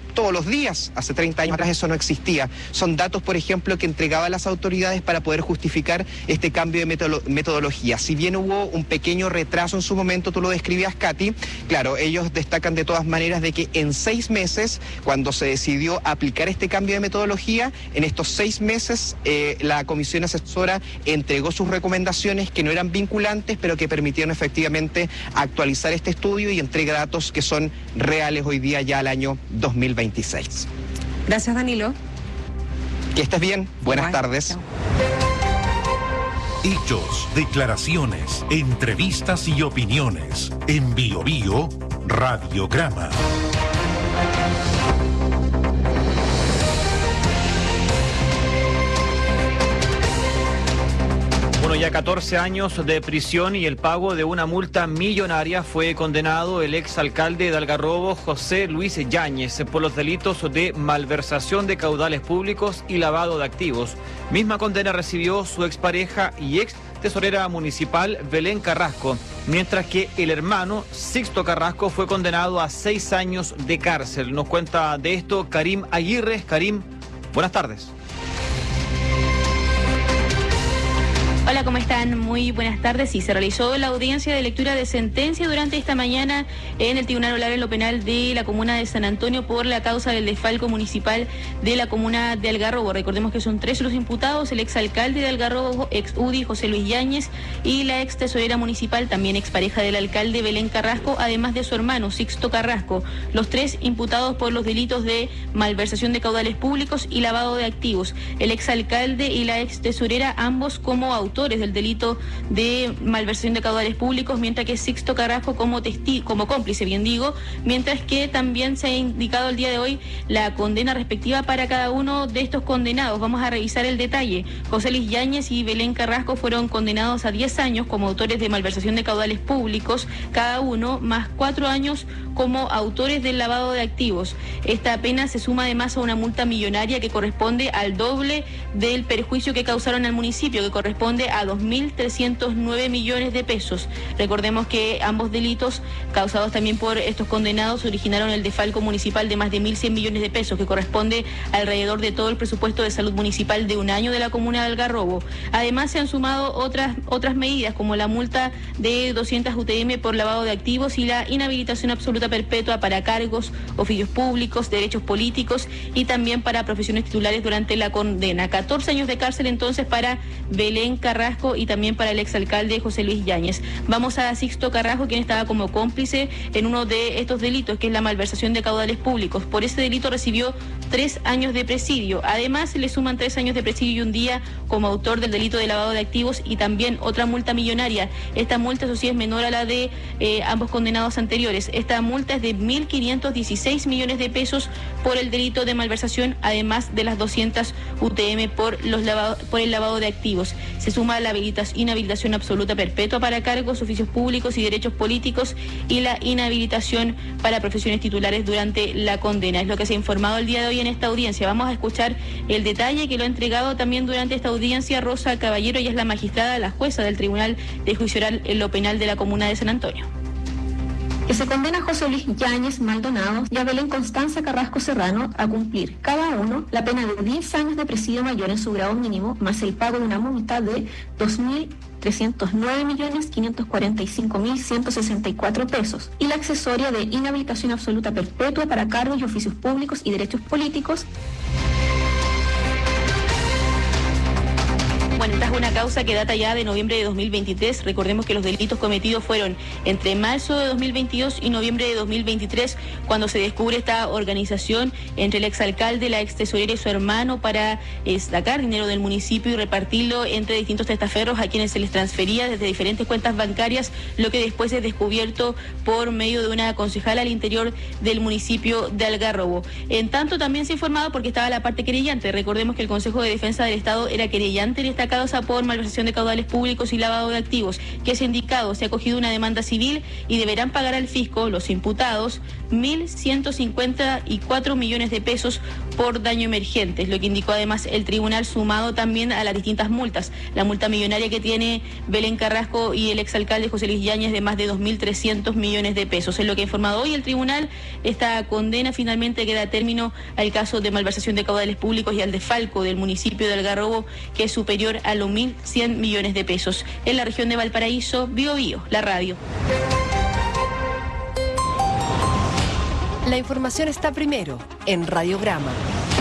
todos los días. Hace treinta años atrás eso no existía. Son datos, por ejemplo, que entregaban las autoridades para poder justificar este cambio de metodolo- metodología. Si bien hubo un pequeño retraso en su momento, tú lo describías, Katy, claro, ellos destacan de todas maneras de que en seis meses, cuando se decidió aplicar este cambio de metodología, en estos seis meses eh, la comisión asesora entregó sus recomendaciones que no eran vinculantes, pero que permitieron efectivamente actualizar este estudio y entrega datos que son reales hoy día ya al año dos mil veintiséis. Gracias, Danilo. Que estés bien. Buenas Igual. tardes. Chao. Hechos, declaraciones, entrevistas y opiniones. En Bio Bio, Radiograma. Bueno, ya catorce años de prisión y el pago de una multa millonaria fue condenado el exalcalde de Algarrobo, José Luis Yáñez, por los delitos de malversación de caudales públicos y lavado de activos. Misma condena recibió su expareja y ex tesorera municipal Belén Carrasco, mientras que el hermano Sixto Carrasco fue condenado a seis años de cárcel. Nos cuenta de esto Karim Aguirre. Karim, buenas tardes. Hola, ¿cómo están? Muy buenas tardes. Sí, se realizó la audiencia de lectura de sentencia durante esta mañana en el Tribunal Oral en lo Penal de la Comuna de San Antonio por la causa del desfalco municipal de la Comuna de Algarrobo. Recordemos que son tres los imputados: el exalcalde de Algarrobo, ex U D I José Luis Yáñez, y la ex tesorera municipal, también expareja del alcalde, Belén Carrasco, además de su hermano Sixto Carrasco. Los tres imputados por los delitos de malversación de caudales públicos y lavado de activos. El exalcalde y la ex tesorera, ambos como autores del delito de malversación de caudales públicos, mientras que Sixto Carrasco como testigo, como cómplice, bien digo, mientras que también se ha indicado el día de hoy la condena respectiva para cada uno de estos condenados. Vamos a revisar el detalle. José Luis Yáñez y Belén Carrasco fueron condenados a diez años como autores de malversación de caudales públicos, cada uno, más cuatro años como autores del lavado de activos. Esta pena se suma además a una multa millonaria que corresponde al doble del perjuicio que causaron al municipio, que corresponde a dos mil trescientos nueve millones de pesos. Recordemos que ambos delitos causados también por estos condenados originaron el desfalco municipal de más de mil cien millones de pesos, que corresponde alrededor de todo el presupuesto de salud municipal de un año de la Comuna de Algarrobo. Además se han sumado otras, otras medidas como la multa de doscientas U T M por lavado de activos y la inhabilitación absoluta perpetua para cargos, oficios públicos, derechos políticos y también para profesiones titulares durante la condena. catorce años de cárcel entonces para Belén Carrasco y también para el exalcalde José Luis Yáñez. Vamos a Sixto Carrasco, quien estaba como cómplice en uno de estos delitos, que es la malversación de caudales públicos. Por ese delito recibió tres años de presidio. Además, le suman tres años de presidio y un día como autor del delito de lavado de activos y también otra multa millonaria. Esta multa, eso sí, es menor a la de eh, ambos condenados anteriores. Esta multa es de mil quinientos dieciséis millones de pesos por el delito de malversación, además de las doscientas U T M por, los lavado, por el lavado de activos. Se suma la inhabilitación absoluta perpetua para cargos, oficios públicos y derechos políticos y la inhabilitación para profesiones titulares durante la condena. Es lo que se ha informado el día de hoy en esta audiencia. Vamos a escuchar el detalle que lo ha entregado también durante esta audiencia Rosa Caballero. Ella es la magistrada, la jueza del Tribunal de Juicio Oral en lo Penal de la Comuna de San Antonio. Que se condena a José Luis Yáñez Maldonado y a Belén Constanza Carrasco Serrano a cumplir cada uno la pena de diez años de presidio mayor en su grado mínimo, más el pago de una multa de dos mil trescientos nueve millones quinientos cuarenta y cinco mil ciento sesenta y cuatro pesos y la accesoria de inhabilitación absoluta perpetua para cargos y oficios públicos y derechos políticos. Bueno, esta es una causa que data ya de noviembre de dos mil veintitrés. Recordemos que los delitos cometidos fueron entre marzo de dos mil veintidós y noviembre de dos mil veintitrés, cuando se descubre esta organización entre el exalcalde, la ex tesorera y su hermano para eh, sacar dinero del municipio y repartirlo entre distintos testaferros a quienes se les transfería desde diferentes cuentas bancarias, lo que después es descubierto por medio de una concejala al interior del municipio de Algarrobo. En tanto, también se ha informado porque estaba la parte querellante. Recordemos que el Consejo de Defensa del Estado era querellante en esta causa por malversación de caudales públicos y lavado de activos, que es indicado se ha acogido una demanda civil y deberán pagar al fisco los imputados mil ciento cincuenta y cuatro millones de pesos por daño emergente, es lo que indicó además el tribunal, sumado también a las distintas multas. La multa millonaria que tiene Belén Carrasco y el exalcalde José Luis Yáñez de más de dos mil trescientos millones de pesos. Es lo que ha informado hoy el tribunal. Esta condena finalmente que da término al caso de malversación de caudales públicos y al desfalco del municipio de Algarrobo, que es superior a los mil cien millones de pesos. En la región de Valparaíso, Bio Bio, la radio. La información está primero en Radiograma.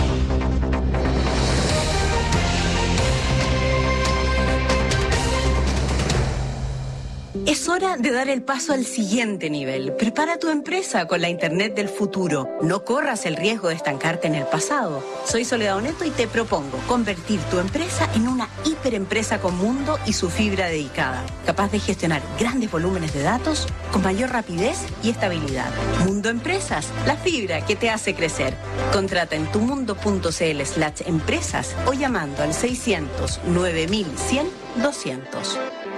Es hora de dar el paso al siguiente nivel. Prepara tu empresa con la Internet del futuro. No corras el riesgo de estancarte en el pasado. Soy Soledad Oneto y te propongo convertir tu empresa en una hiperempresa con mundo y su fibra dedicada, capaz de gestionar grandes volúmenes de datos con mayor rapidez y estabilidad. Mundo Empresas, la fibra que te hace crecer. Contrata en tumundo.cl slash empresas o llamando al seiscientos nueve mil cien doscientos.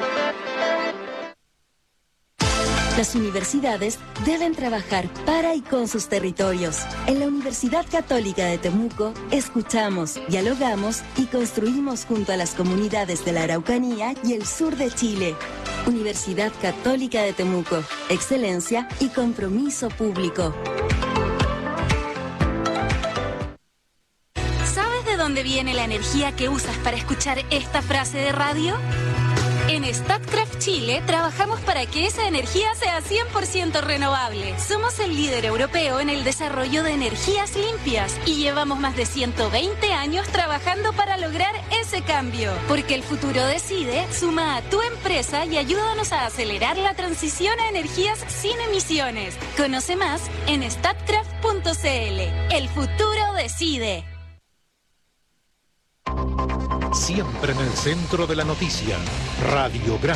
Las universidades deben trabajar para y con sus territorios. En la Universidad Católica de Temuco, escuchamos, dialogamos y construimos junto a las comunidades de la Araucanía y el sur de Chile. Universidad Católica de Temuco, excelencia y compromiso público. ¿Sabes de dónde viene la energía que usas para escuchar esta frase de radio? En Statkraft Chile trabajamos para que esa energía sea cien por ciento renovable. Somos el líder europeo en el desarrollo de energías limpias y llevamos más de ciento veinte años trabajando para lograr ese cambio. Porque el futuro decide, suma a tu empresa y ayúdanos a acelerar la transición a energías sin emisiones. Conoce más en statkraft punto cl. El futuro decide. Siempre en el centro de la noticia, Radiograma.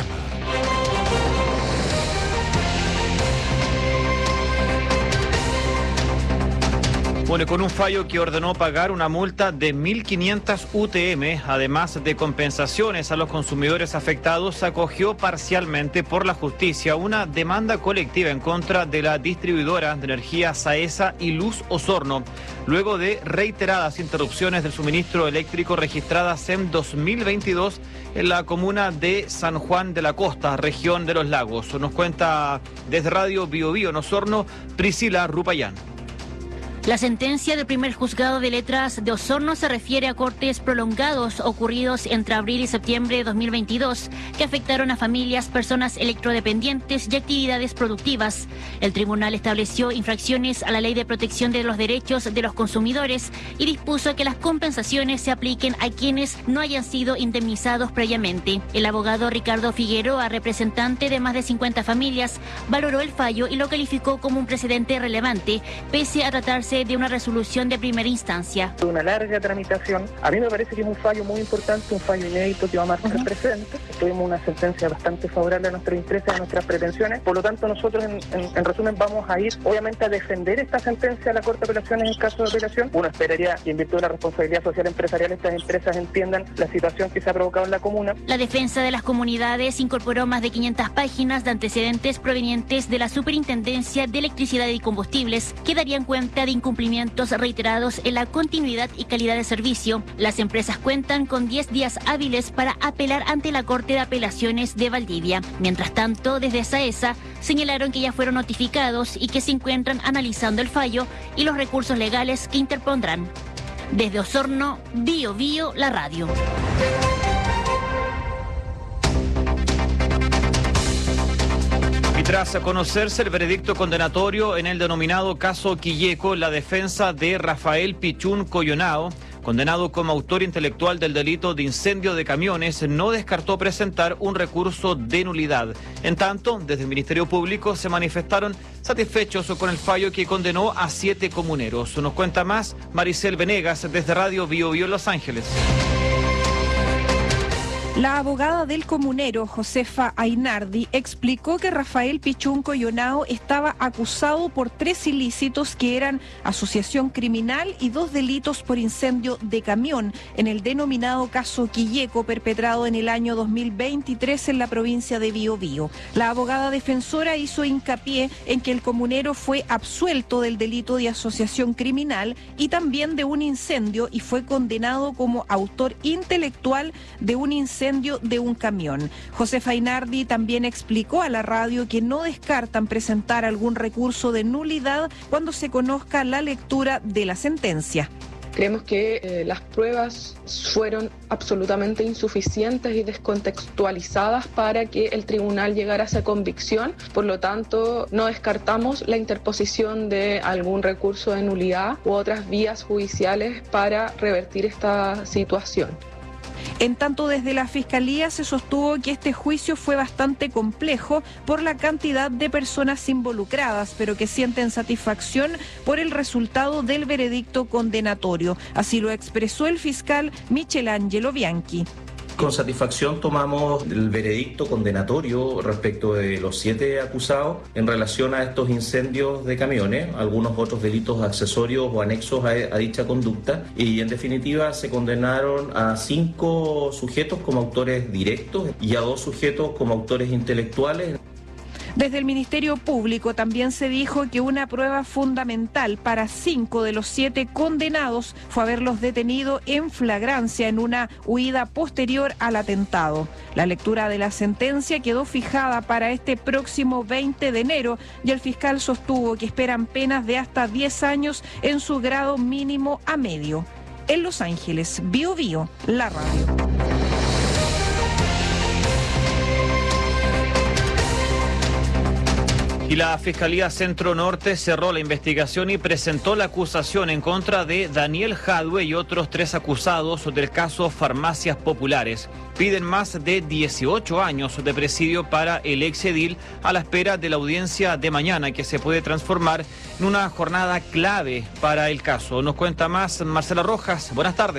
Bueno, con un fallo que ordenó pagar una multa de mil quinientas U T M, además de compensaciones a los consumidores afectados, se acogió parcialmente por la justicia una demanda colectiva en contra de la distribuidora de energía Saesa y Luz Osorno, luego de reiteradas interrupciones del suministro eléctrico registradas en dos mil veintidós en la comuna de San Juan de la Costa, región de los Lagos. Nos cuenta desde Radio Bio Bio en Osorno, Priscila Rupayán. La sentencia del primer juzgado de letras de Osorno se refiere a cortes prolongados ocurridos entre abril y septiembre de dos mil veintidós que afectaron a familias, personas electrodependientes y actividades productivas. El tribunal estableció infracciones a la Ley de Protección de los Derechos de los Consumidores y dispuso que las compensaciones se apliquen a quienes no hayan sido indemnizados previamente. El abogado Ricardo Figueroa, representante de más de cincuenta familias, valoró el fallo y lo calificó como un precedente relevante, pese a tratarse de una resolución de primera instancia. Una larga tramitación. A mí me parece que es un fallo muy importante, un fallo inédito que va a marcar uh-huh. precedentes. Tuvimos una sentencia bastante favorable a nuestros intereses, a nuestras pretensiones. Por lo tanto, nosotros, en, en, en resumen, vamos a ir, obviamente, a defender esta sentencia a la Corte de Apelaciones en caso de apelación. Uno esperaría que, en virtud de la responsabilidad social empresarial, estas empresas entiendan la situación que se ha provocado en la comuna. La defensa de las comunidades incorporó más de quinientas páginas de antecedentes provenientes de la Superintendencia de Electricidad y Combustibles que darían cuenta de incumplimientos reiterados en la continuidad y calidad de servicio. Las empresas cuentan con diez días hábiles para apelar ante la Corte de Apelaciones de Valdivia. Mientras tanto, desde Saesa señalaron que ya fueron notificados y que se encuentran analizando el fallo y los recursos legales que interpondrán. Desde Osorno, Bio Bio, la radio. Tras conocerse el veredicto condenatorio en el denominado caso Quilleco, la defensa de Rafael Pichún Coyonao, condenado como autor intelectual del delito de incendio de camiones, no descartó presentar un recurso de nulidad. En tanto, desde el Ministerio Público se manifestaron satisfechos con el fallo que condenó a siete comuneros. Nos cuenta más Maricel Venegas desde Radio Bio Bio Los Ángeles. La abogada del comunero, Josefa Ainardi, explicó que Rafael Pichunco Ionao estaba acusado por tres ilícitos que eran asociación criminal y dos delitos por incendio de camión en el denominado caso Quilleco, perpetrado en el año dos mil veintitrés en la provincia de Biobío. La abogada defensora hizo hincapié en que el comunero fue absuelto del delito de asociación criminal y también de un incendio y fue condenado como autor intelectual de un incendio de un camión. Josefa Ainardi también explicó a la radio que no descartan presentar algún recurso de nulidad cuando se conozca la lectura de la sentencia. Creemos que eh, las pruebas fueron absolutamente insuficientes y descontextualizadas para que el tribunal llegara a esa convicción. Por lo tanto, no descartamos la interposición de algún recurso de nulidad u otras vías judiciales para revertir esta situación. En tanto, desde la Fiscalía se sostuvo que este juicio fue bastante complejo por la cantidad de personas involucradas, pero que sienten satisfacción por el resultado del veredicto condenatorio. Así lo expresó el fiscal Michelangelo Bianchi. Con satisfacción tomamos el veredicto condenatorio respecto de los siete acusados en relación a estos incendios de camiones, algunos otros delitos accesorios o anexos a, a dicha conducta, y en definitiva se condenaron a cinco sujetos como autores directos y a dos sujetos como autores intelectuales. Desde el Ministerio Público también se dijo que una prueba fundamental para cinco de los siete condenados fue haberlos detenido en flagrancia en una huida posterior al atentado. La lectura de la sentencia quedó fijada para este próximo veinte de enero y el fiscal sostuvo que esperan penas de hasta diez años en su grado mínimo a medio. En Los Ángeles, Biobío, la radio. Y la Fiscalía Centro Norte cerró la investigación y presentó la acusación en contra de Daniel Jadwe y otros tres acusados del caso Farmacias Populares. Piden más de dieciocho años de presidio para el exedil a la espera de la audiencia de mañana, que se puede transformar en una jornada clave para el caso. Nos cuenta más Marcela Rojas. Buenas tardes.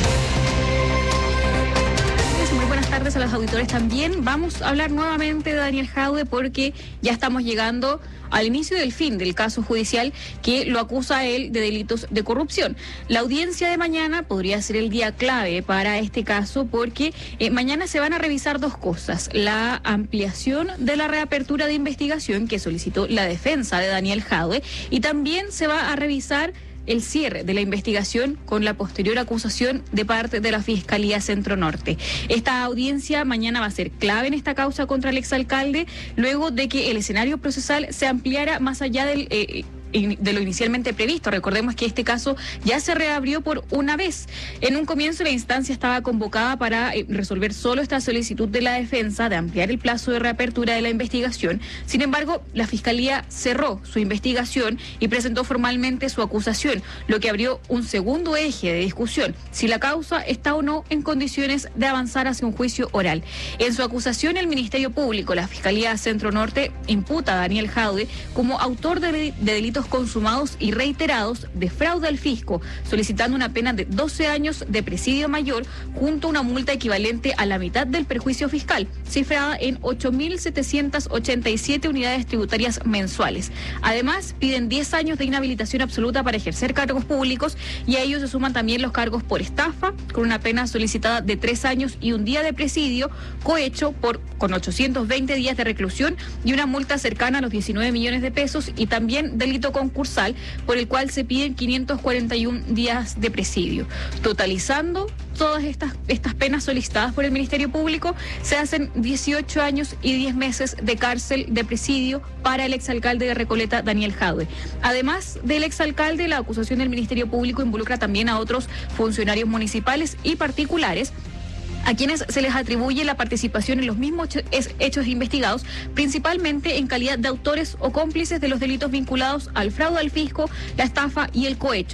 Buenas tardes a los auditores también. Vamos a hablar nuevamente de Daniel Jadwe porque ya estamos llegando al inicio del fin del caso judicial que lo acusa a él de delitos de corrupción. La audiencia de mañana podría ser el día clave para este caso porque eh, mañana se van a revisar dos cosas: la ampliación de la reapertura de investigación que solicitó la defensa de Daniel Jadwe, y también se va a revisar el cierre de la investigación con la posterior acusación de parte de la Fiscalía Centro Norte. Esta audiencia mañana va a ser clave en esta causa contra el exalcalde, luego de que el escenario procesal se ampliara más allá del eh, de lo inicialmente previsto. Recordemos que este caso ya se reabrió por una vez. En un comienzo la instancia estaba convocada para eh, resolver solo esta solicitud de la defensa de ampliar el plazo de reapertura de la investigación. Sin embargo, la Fiscalía cerró su investigación y presentó formalmente su acusación, lo que abrió un segundo eje de discusión: si la causa está o no en condiciones de avanzar hacia un juicio oral. En su acusación, el Ministerio Público, la Fiscalía Centro Norte, imputa a Daniel Jadwe como autor de, de delitos consumados y reiterados de fraude al fisco, solicitando una pena de doce años de presidio mayor junto a una multa equivalente a la mitad del perjuicio fiscal, cifrada en ocho mil setecientas ochenta y siete unidades tributarias mensuales. Además, piden diez años de inhabilitación absoluta para ejercer cargos públicos, y a ellos se suman también los cargos por estafa, con una pena solicitada de tres años y un día de presidio, cohecho por con ochocientos veinte días de reclusión y una multa cercana a los diecinueve millones de pesos, y también delito concursal, por el cual se piden quinientos cuarenta y uno días de presidio. Totalizando todas estas, estas penas solicitadas por el Ministerio Público, se hacen dieciocho años y diez meses de cárcel de presidio para el exalcalde de Recoleta, Daniel Jadwe. Además del exalcalde, la acusación del Ministerio Público involucra también a otros funcionarios municipales y particulares, a quienes se les atribuye la participación en los mismos hechos investigados, principalmente en calidad de autores o cómplices de los delitos vinculados al fraude al fisco, la estafa y el cohecho.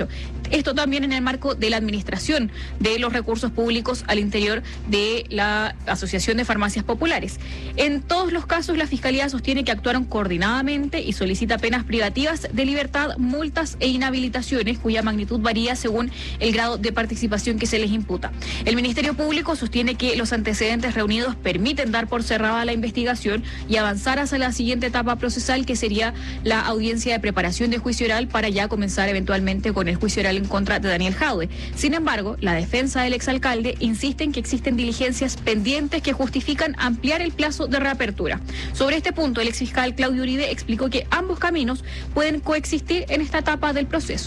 Esto también en el marco de la administración de los recursos públicos al interior de la Asociación de Farmacias Populares. En todos los casos, la Fiscalía sostiene que actuaron coordinadamente y solicita penas privativas de libertad, multas e inhabilitaciones, cuya magnitud varía según el grado de participación que se les imputa. El Ministerio Público sostiene que los antecedentes reunidos permiten dar por cerrada la investigación y avanzar hacia la siguiente etapa procesal, que sería la audiencia de preparación de juicio oral, para ya comenzar eventualmente con el juicio oral en contra de Daniel Jadwe. Sin embargo, la defensa del exalcalde insiste en que existen diligencias pendientes que justifican ampliar el plazo de reapertura. Sobre este punto, el exfiscal Claudio Uribe explicó que ambos caminos pueden coexistir en esta etapa del proceso.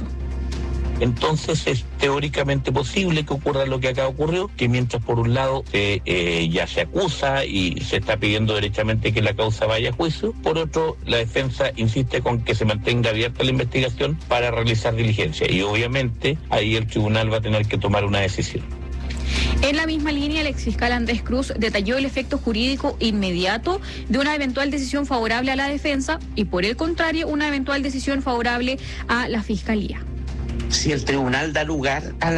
Entonces es teóricamente posible que ocurra lo que acá ocurrió, que mientras por un lado eh, eh, ya se acusa y se está pidiendo derechamente que la causa vaya a juicio, por otro la defensa insiste con que se mantenga abierta la investigación para realizar diligencia, y obviamente ahí el tribunal va a tener que tomar una decisión. En la misma línea, el exfiscal Andrés Cruz detalló el efecto jurídico inmediato de una eventual decisión favorable a la defensa y, por el contrario, una eventual decisión favorable a la Fiscalía. Si el tribunal da lugar a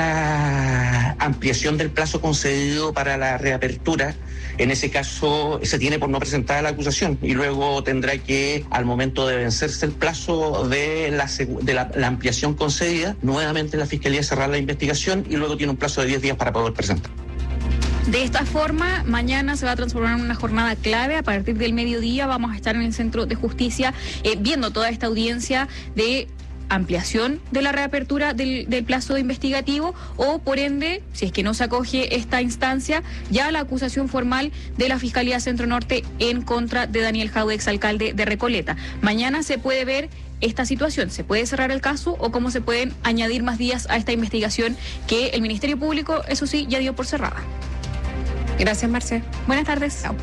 la ampliación del plazo concedido para la reapertura, en ese caso se tiene por no presentar la acusación y luego tendrá que, al momento de vencerse el plazo de la, de la, la ampliación concedida, nuevamente la Fiscalía cerrar la investigación y luego tiene un plazo de diez días para poder presentar. De esta forma, mañana se va a transformar en una jornada clave. A partir del mediodía vamos a estar en el Centro de Justicia eh, viendo toda esta audiencia de ampliación de la reapertura del, del plazo investigativo, o por ende, si es que no se acoge esta instancia, ya la acusación formal de la Fiscalía Centro Norte en contra de Daniel Jadwe, exalcalde de Recoleta. Mañana se puede ver esta situación, se puede cerrar el caso o cómo se pueden añadir más días a esta investigación que el Ministerio Público, eso sí, ya dio por cerrada. Gracias, Marce. Buenas tardes. Chao.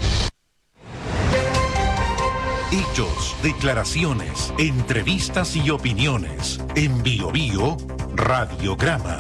Hechos, declaraciones, entrevistas y opiniones. En Bio Bio, Radiograma.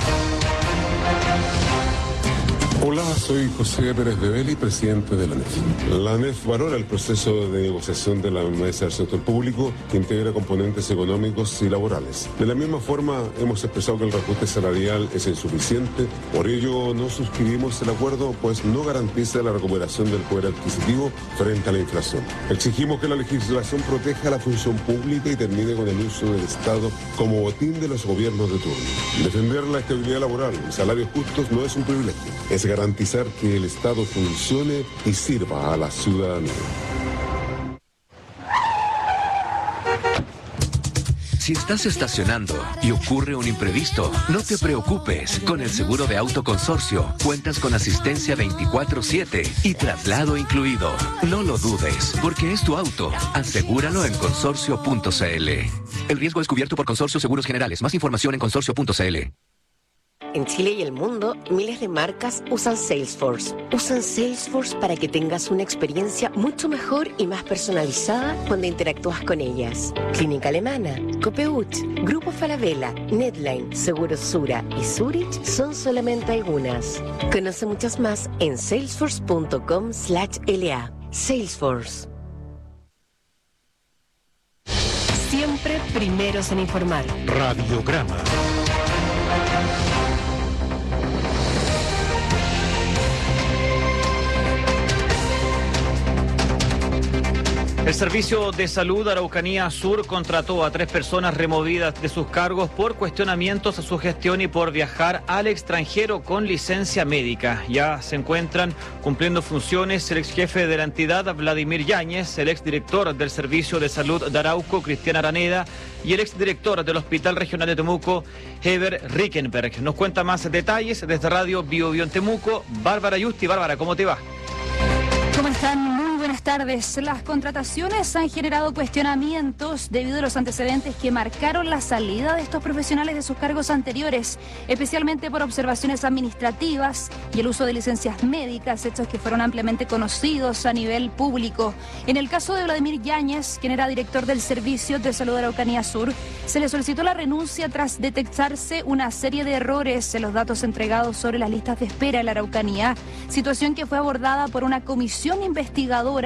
Hola, soy José Pérez de Belli, presidente de la A N E F. La A N E F valora el proceso de negociación de la mesa del sector público, que integra componentes económicos y laborales. De la misma forma, hemos expresado que el reajuste salarial es insuficiente, por ello no suscribimos el acuerdo, pues no garantiza la recuperación del poder adquisitivo frente a la inflación. Exigimos que la legislación proteja la función pública y termine con el uso del Estado como botín de los gobiernos de turno. Defender la estabilidad laboral y salarios justos no es un privilegio, es garantizar que el Estado funcione y sirva a la ciudadanía. Si estás estacionando y ocurre un imprevisto, no te preocupes. Con el seguro de auto consorcio, cuentas con asistencia veinticuatro siete y traslado incluido. No lo dudes, porque es tu auto. Asegúralo en consorcio punto c l. El riesgo es cubierto por Consorcio Seguros Generales. Más información en consorcio punto c l. En Chile y el mundo, miles de marcas usan Salesforce. Usan Salesforce para que tengas una experiencia mucho mejor y más personalizada cuando interactúas con ellas. Clínica Alemana, Copeuch, Grupo Falabella, Netline, Seguros Sura y Zurich son solamente algunas. Conoce muchas más en salesforce punto com slash l a. Salesforce. Siempre primeros en informar. Radiograma. El Servicio de Salud Araucanía Sur contrató a tres personas removidas de sus cargos por cuestionamientos a su gestión y por viajar al extranjero con licencia médica. Ya se encuentran cumpliendo funciones el ex jefe de la entidad, Vladimir Yáñez, el exdirector del Servicio de Salud de Arauco, Cristian Araneda, y el exdirector del Hospital Regional de Temuco, Heber Rickenberg. Nos cuenta más detalles desde Radio Bio Bio en Temuco, Bárbara Yusti. Bárbara, ¿cómo te va? ¿Cómo están? Muy buenas tardes. Las contrataciones han generado cuestionamientos debido a los antecedentes que marcaron la salida de estos profesionales de sus cargos anteriores, especialmente por observaciones administrativas y el uso de licencias médicas, hechos que fueron ampliamente conocidos a nivel público. En el caso de Vladimir Yáñez, quien era director del Servicio de Salud de Araucanía Sur, se le solicitó la renuncia tras detectarse una serie de errores en los datos entregados sobre las listas de espera en la Araucanía, situación que fue abordada por una comisión investigadora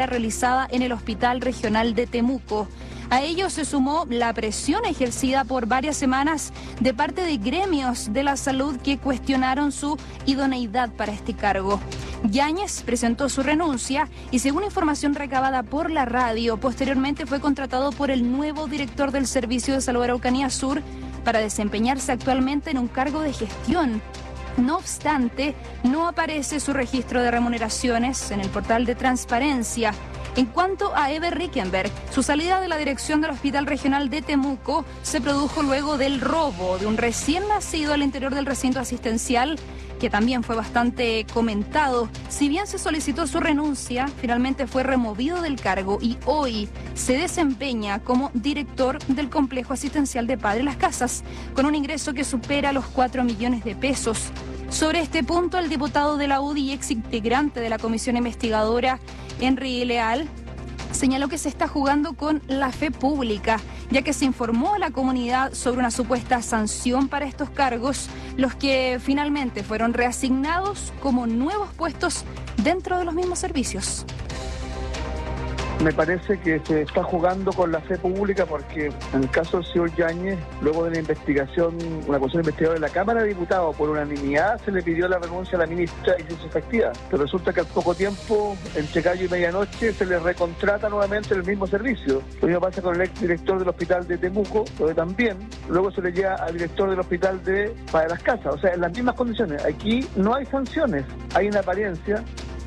cirugía realizada en el Hospital Regional de Temuco. A ello se sumó la presión ejercida por varias semanas de parte de gremios de la salud que cuestionaron su idoneidad para este cargo. Yáñez presentó su renuncia y, según información recabada por la radio, posteriormente fue contratado por el nuevo director del Servicio de Salud Araucanía Sur para desempeñarse actualmente en un cargo de gestión. No obstante, no aparece su registro de remuneraciones en el portal de transparencia. En cuanto a Eber Rickenberg, su salida de la dirección del Hospital Regional de Temuco se produjo luego del robo de un recién nacido al interior del recinto asistencial, que también fue bastante comentado. Si bien se solicitó su renuncia, finalmente fue removido del cargo y hoy se desempeña como director del complejo asistencial de Padre Las Casas, con un ingreso que supera los cuatro millones de pesos. Sobre este punto, el diputado de la U D I y ex integrante de la comisión investigadora, Henry Leal, señaló que se está jugando con la fe pública, ya que se informó a la comunidad sobre una supuesta sanción para estos cargos, los que finalmente fueron reasignados como nuevos puestos dentro de los mismos servicios. Me parece que se está jugando con la fe pública porque en el caso del señor Yáñez, luego de una investigación, una comisión investigadora de la Cámara de Diputados, por unanimidad se le pidió la renuncia a la ministra y se hizo efectiva. Pero resulta que al poco tiempo, entre gallo y medianoche, se le recontrata nuevamente el mismo servicio. Lo mismo pasa con el ex director del Hospital de Temuco, donde también luego se le llega al director del Hospital de Padre Las Casas. O sea, en las mismas condiciones. Aquí no hay sanciones, hay una apariencia.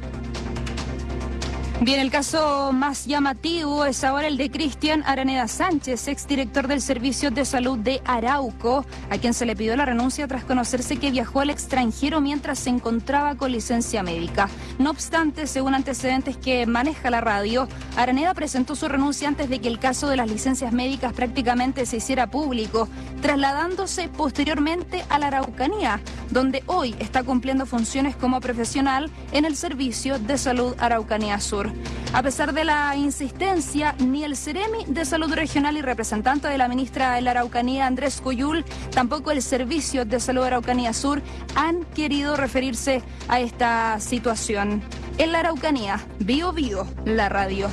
Bien, el caso más llamativo es ahora el de Cristian Araneda Sánchez, exdirector del Servicio de Salud de Arauco, a quien se le pidió la renuncia tras conocerse que viajó al extranjero mientras se encontraba con licencia médica. No obstante, según antecedentes que maneja la radio, Araneda presentó su renuncia antes de que el caso de las licencias médicas prácticamente se hiciera público, trasladándose posteriormente a la Araucanía, donde hoy está cumpliendo funciones como profesional en el Servicio de Salud Araucanía Sur. A pesar de la insistencia, ni el Ceremi de Salud Regional y representante de la ministra de la Araucanía, Andrés Coyul, tampoco el Servicio de Salud Araucanía Sur han querido referirse a esta situación. En la Araucanía, Bio Bio, la radio.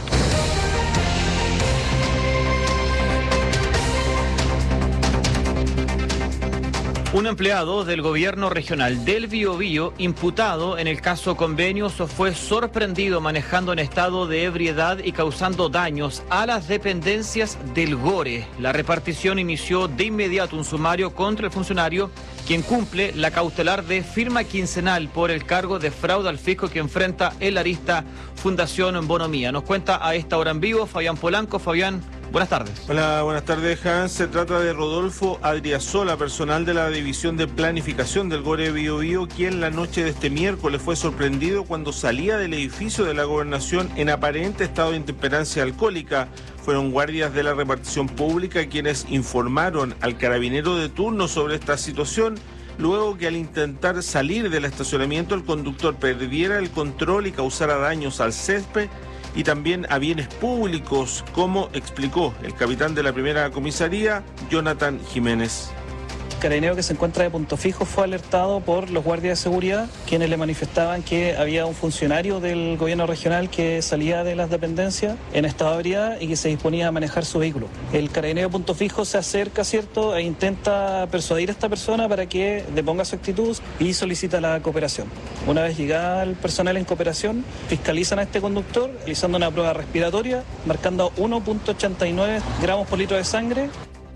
Un empleado del gobierno regional del Biobío, imputado en el caso Convenios, fue sorprendido manejando en estado de ebriedad y causando daños a las dependencias del Gore. La repartición inició de inmediato un sumario contra el funcionario, quien cumple la cautelar de firma quincenal por el cargo de fraude al fisco que enfrenta el arista Fundación Bonomía. Nos cuenta a esta hora en vivo Fabián Polanco. Fabián, buenas tardes. Hola, buenas tardes, Hans. Se trata de Rodolfo Adriasola, personal de la División de Planificación del Gore Biobío, quien la noche de este miércoles fue sorprendido cuando salía del edificio de la Gobernación en aparente estado de intemperancia alcohólica. Fueron guardias de la repartición pública quienes informaron al carabinero de turno sobre esta situación, luego que al intentar salir del estacionamiento el conductor perdiera el control y causara daños al césped y también a bienes públicos, como explicó el capitán de la primera comisaría, Jonathan Jiménez. Carabinero, que se encuentra de punto fijo, fue alertado por los guardias de seguridad, quienes le manifestaban que había un funcionario del gobierno regional que salía de las dependencias en estado de ebriedad y que se disponía a manejar su vehículo. El carabinero de punto fijo se acerca, ¿cierto?, e intenta persuadir a esta persona para que deponga su actitud y solicita la cooperación. Una vez llegada el personal en cooperación, fiscalizan a este conductor realizando una prueba respiratoria, marcando uno punto ochenta y nueve gramos por litro de sangre.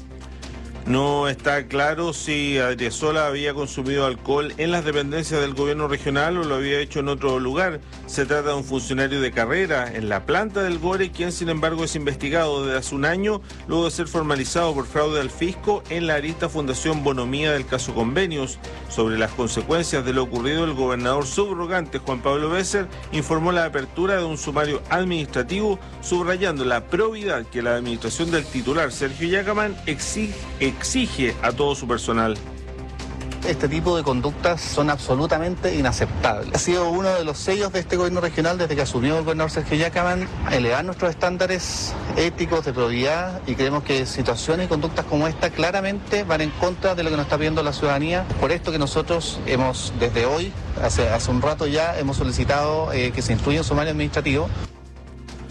No está claro si Adriasola había consumido alcohol en las dependencias del gobierno regional o lo había hecho en otro lugar. Se trata de un funcionario de carrera en la planta del Gore, quien sin embargo es investigado desde hace un año, luego de ser formalizado por fraude al fisco en la arista Fundación Bonomía del caso Convenios. Sobre las consecuencias de lo ocurrido, el gobernador subrogante Juan Pablo Bécer informó la apertura de un sumario administrativo, subrayando la probidad que la administración del titular Sergio Yacamán exige exige a todo su personal. Este tipo de conductas son absolutamente inaceptables. Ha sido uno de los sellos de este gobierno regional desde que asumió el gobernador Sergio Yacamán, elevar nuestros estándares éticos de probidad, y creemos que situaciones y conductas como esta claramente van en contra de lo que nos está pidiendo la ciudadanía. Por esto que nosotros hemos, desde hoy, hace, hace un rato ya, hemos solicitado eh, que se instruya un sumario administrativo.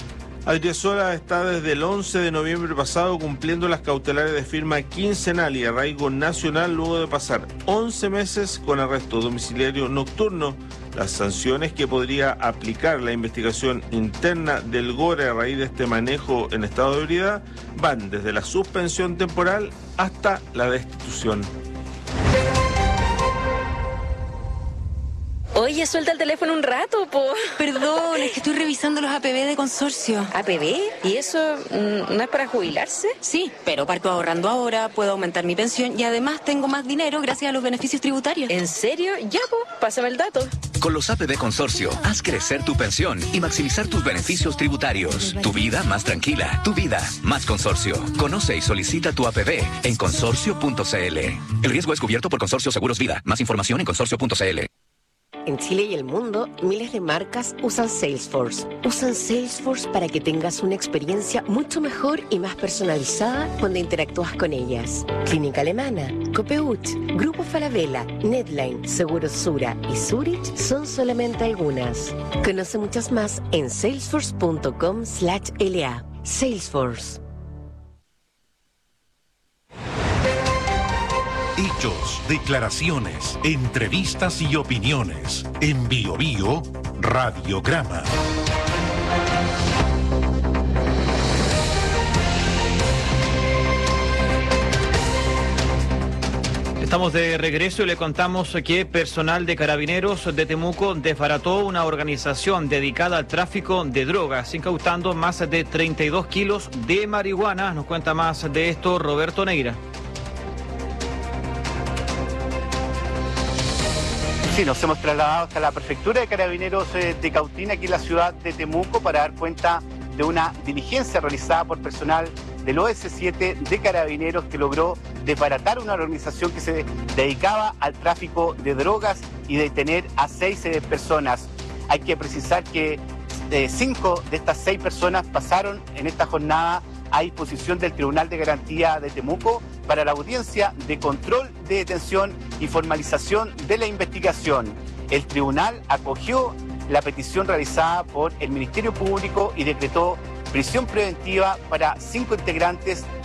Adriasola está desde el once de noviembre pasado cumpliendo las cautelares de firma quincenal y arraigo nacional luego de pasar once meses con arresto domiciliario nocturno. Las sanciones que podría aplicar la investigación interna del GORE a raíz de este manejo en estado de ebriedad van desde la suspensión temporal hasta la destitución. Oye, suelta el teléfono un rato, po. Perdón, es que estoy revisando los A P B de consorcio. ¿A P B? ¿Y eso mm, no es para jubilarse? Sí, pero parto ahorrando ahora, puedo aumentar mi pensión y además tengo más dinero gracias a los beneficios tributarios. ¿En serio? Ya, po, pásame el dato. Con los A P B Consorcio, haz crecer tu pensión y maximizar tus beneficios tributarios. Tu vida más tranquila, tu vida más consorcio. Conoce y solicita tu A P B en consorcio punto c l. El riesgo es cubierto por Consorcio Seguros Vida. Más información en consorcio punto c l. En Chile y el mundo, miles de marcas usan Salesforce. Usan Salesforce para que tengas una experiencia mucho mejor y más personalizada cuando interactúas con ellas. Clínica Alemana, Copeuch, Grupo Falabella, Netline, Seguros Sura y Zurich son solamente algunas. Conoce muchas más en salesforce punto com slash L A. Salesforce. Hechos, declaraciones, entrevistas y opiniones. En Bio Bio, Radiograma. Estamos de regreso y le contamos que personal de Carabineros de Temuco desbarató una organización dedicada al tráfico de drogas, incautando más de treinta y dos kilos de marihuana. Nos cuenta más de esto Roberto Neira. Sí, nos hemos trasladado hasta la prefectura de Carabineros de Cautín, aquí en la ciudad de Temuco, para dar cuenta de una diligencia realizada por personal del O S siete de Carabineros que logró desbaratar una organización que se dedicaba al tráfico de drogas y detener a seis eh, personas. Hay que precisar que eh, cinco de estas seis personas pasaron en esta jornada a disposición del Tribunal de Garantía de Temuco para la audiencia de control de detención y formalización de la investigación. El tribunal acogió la petición realizada por el Ministerio Público y decretó prisión preventiva para cinco integrantes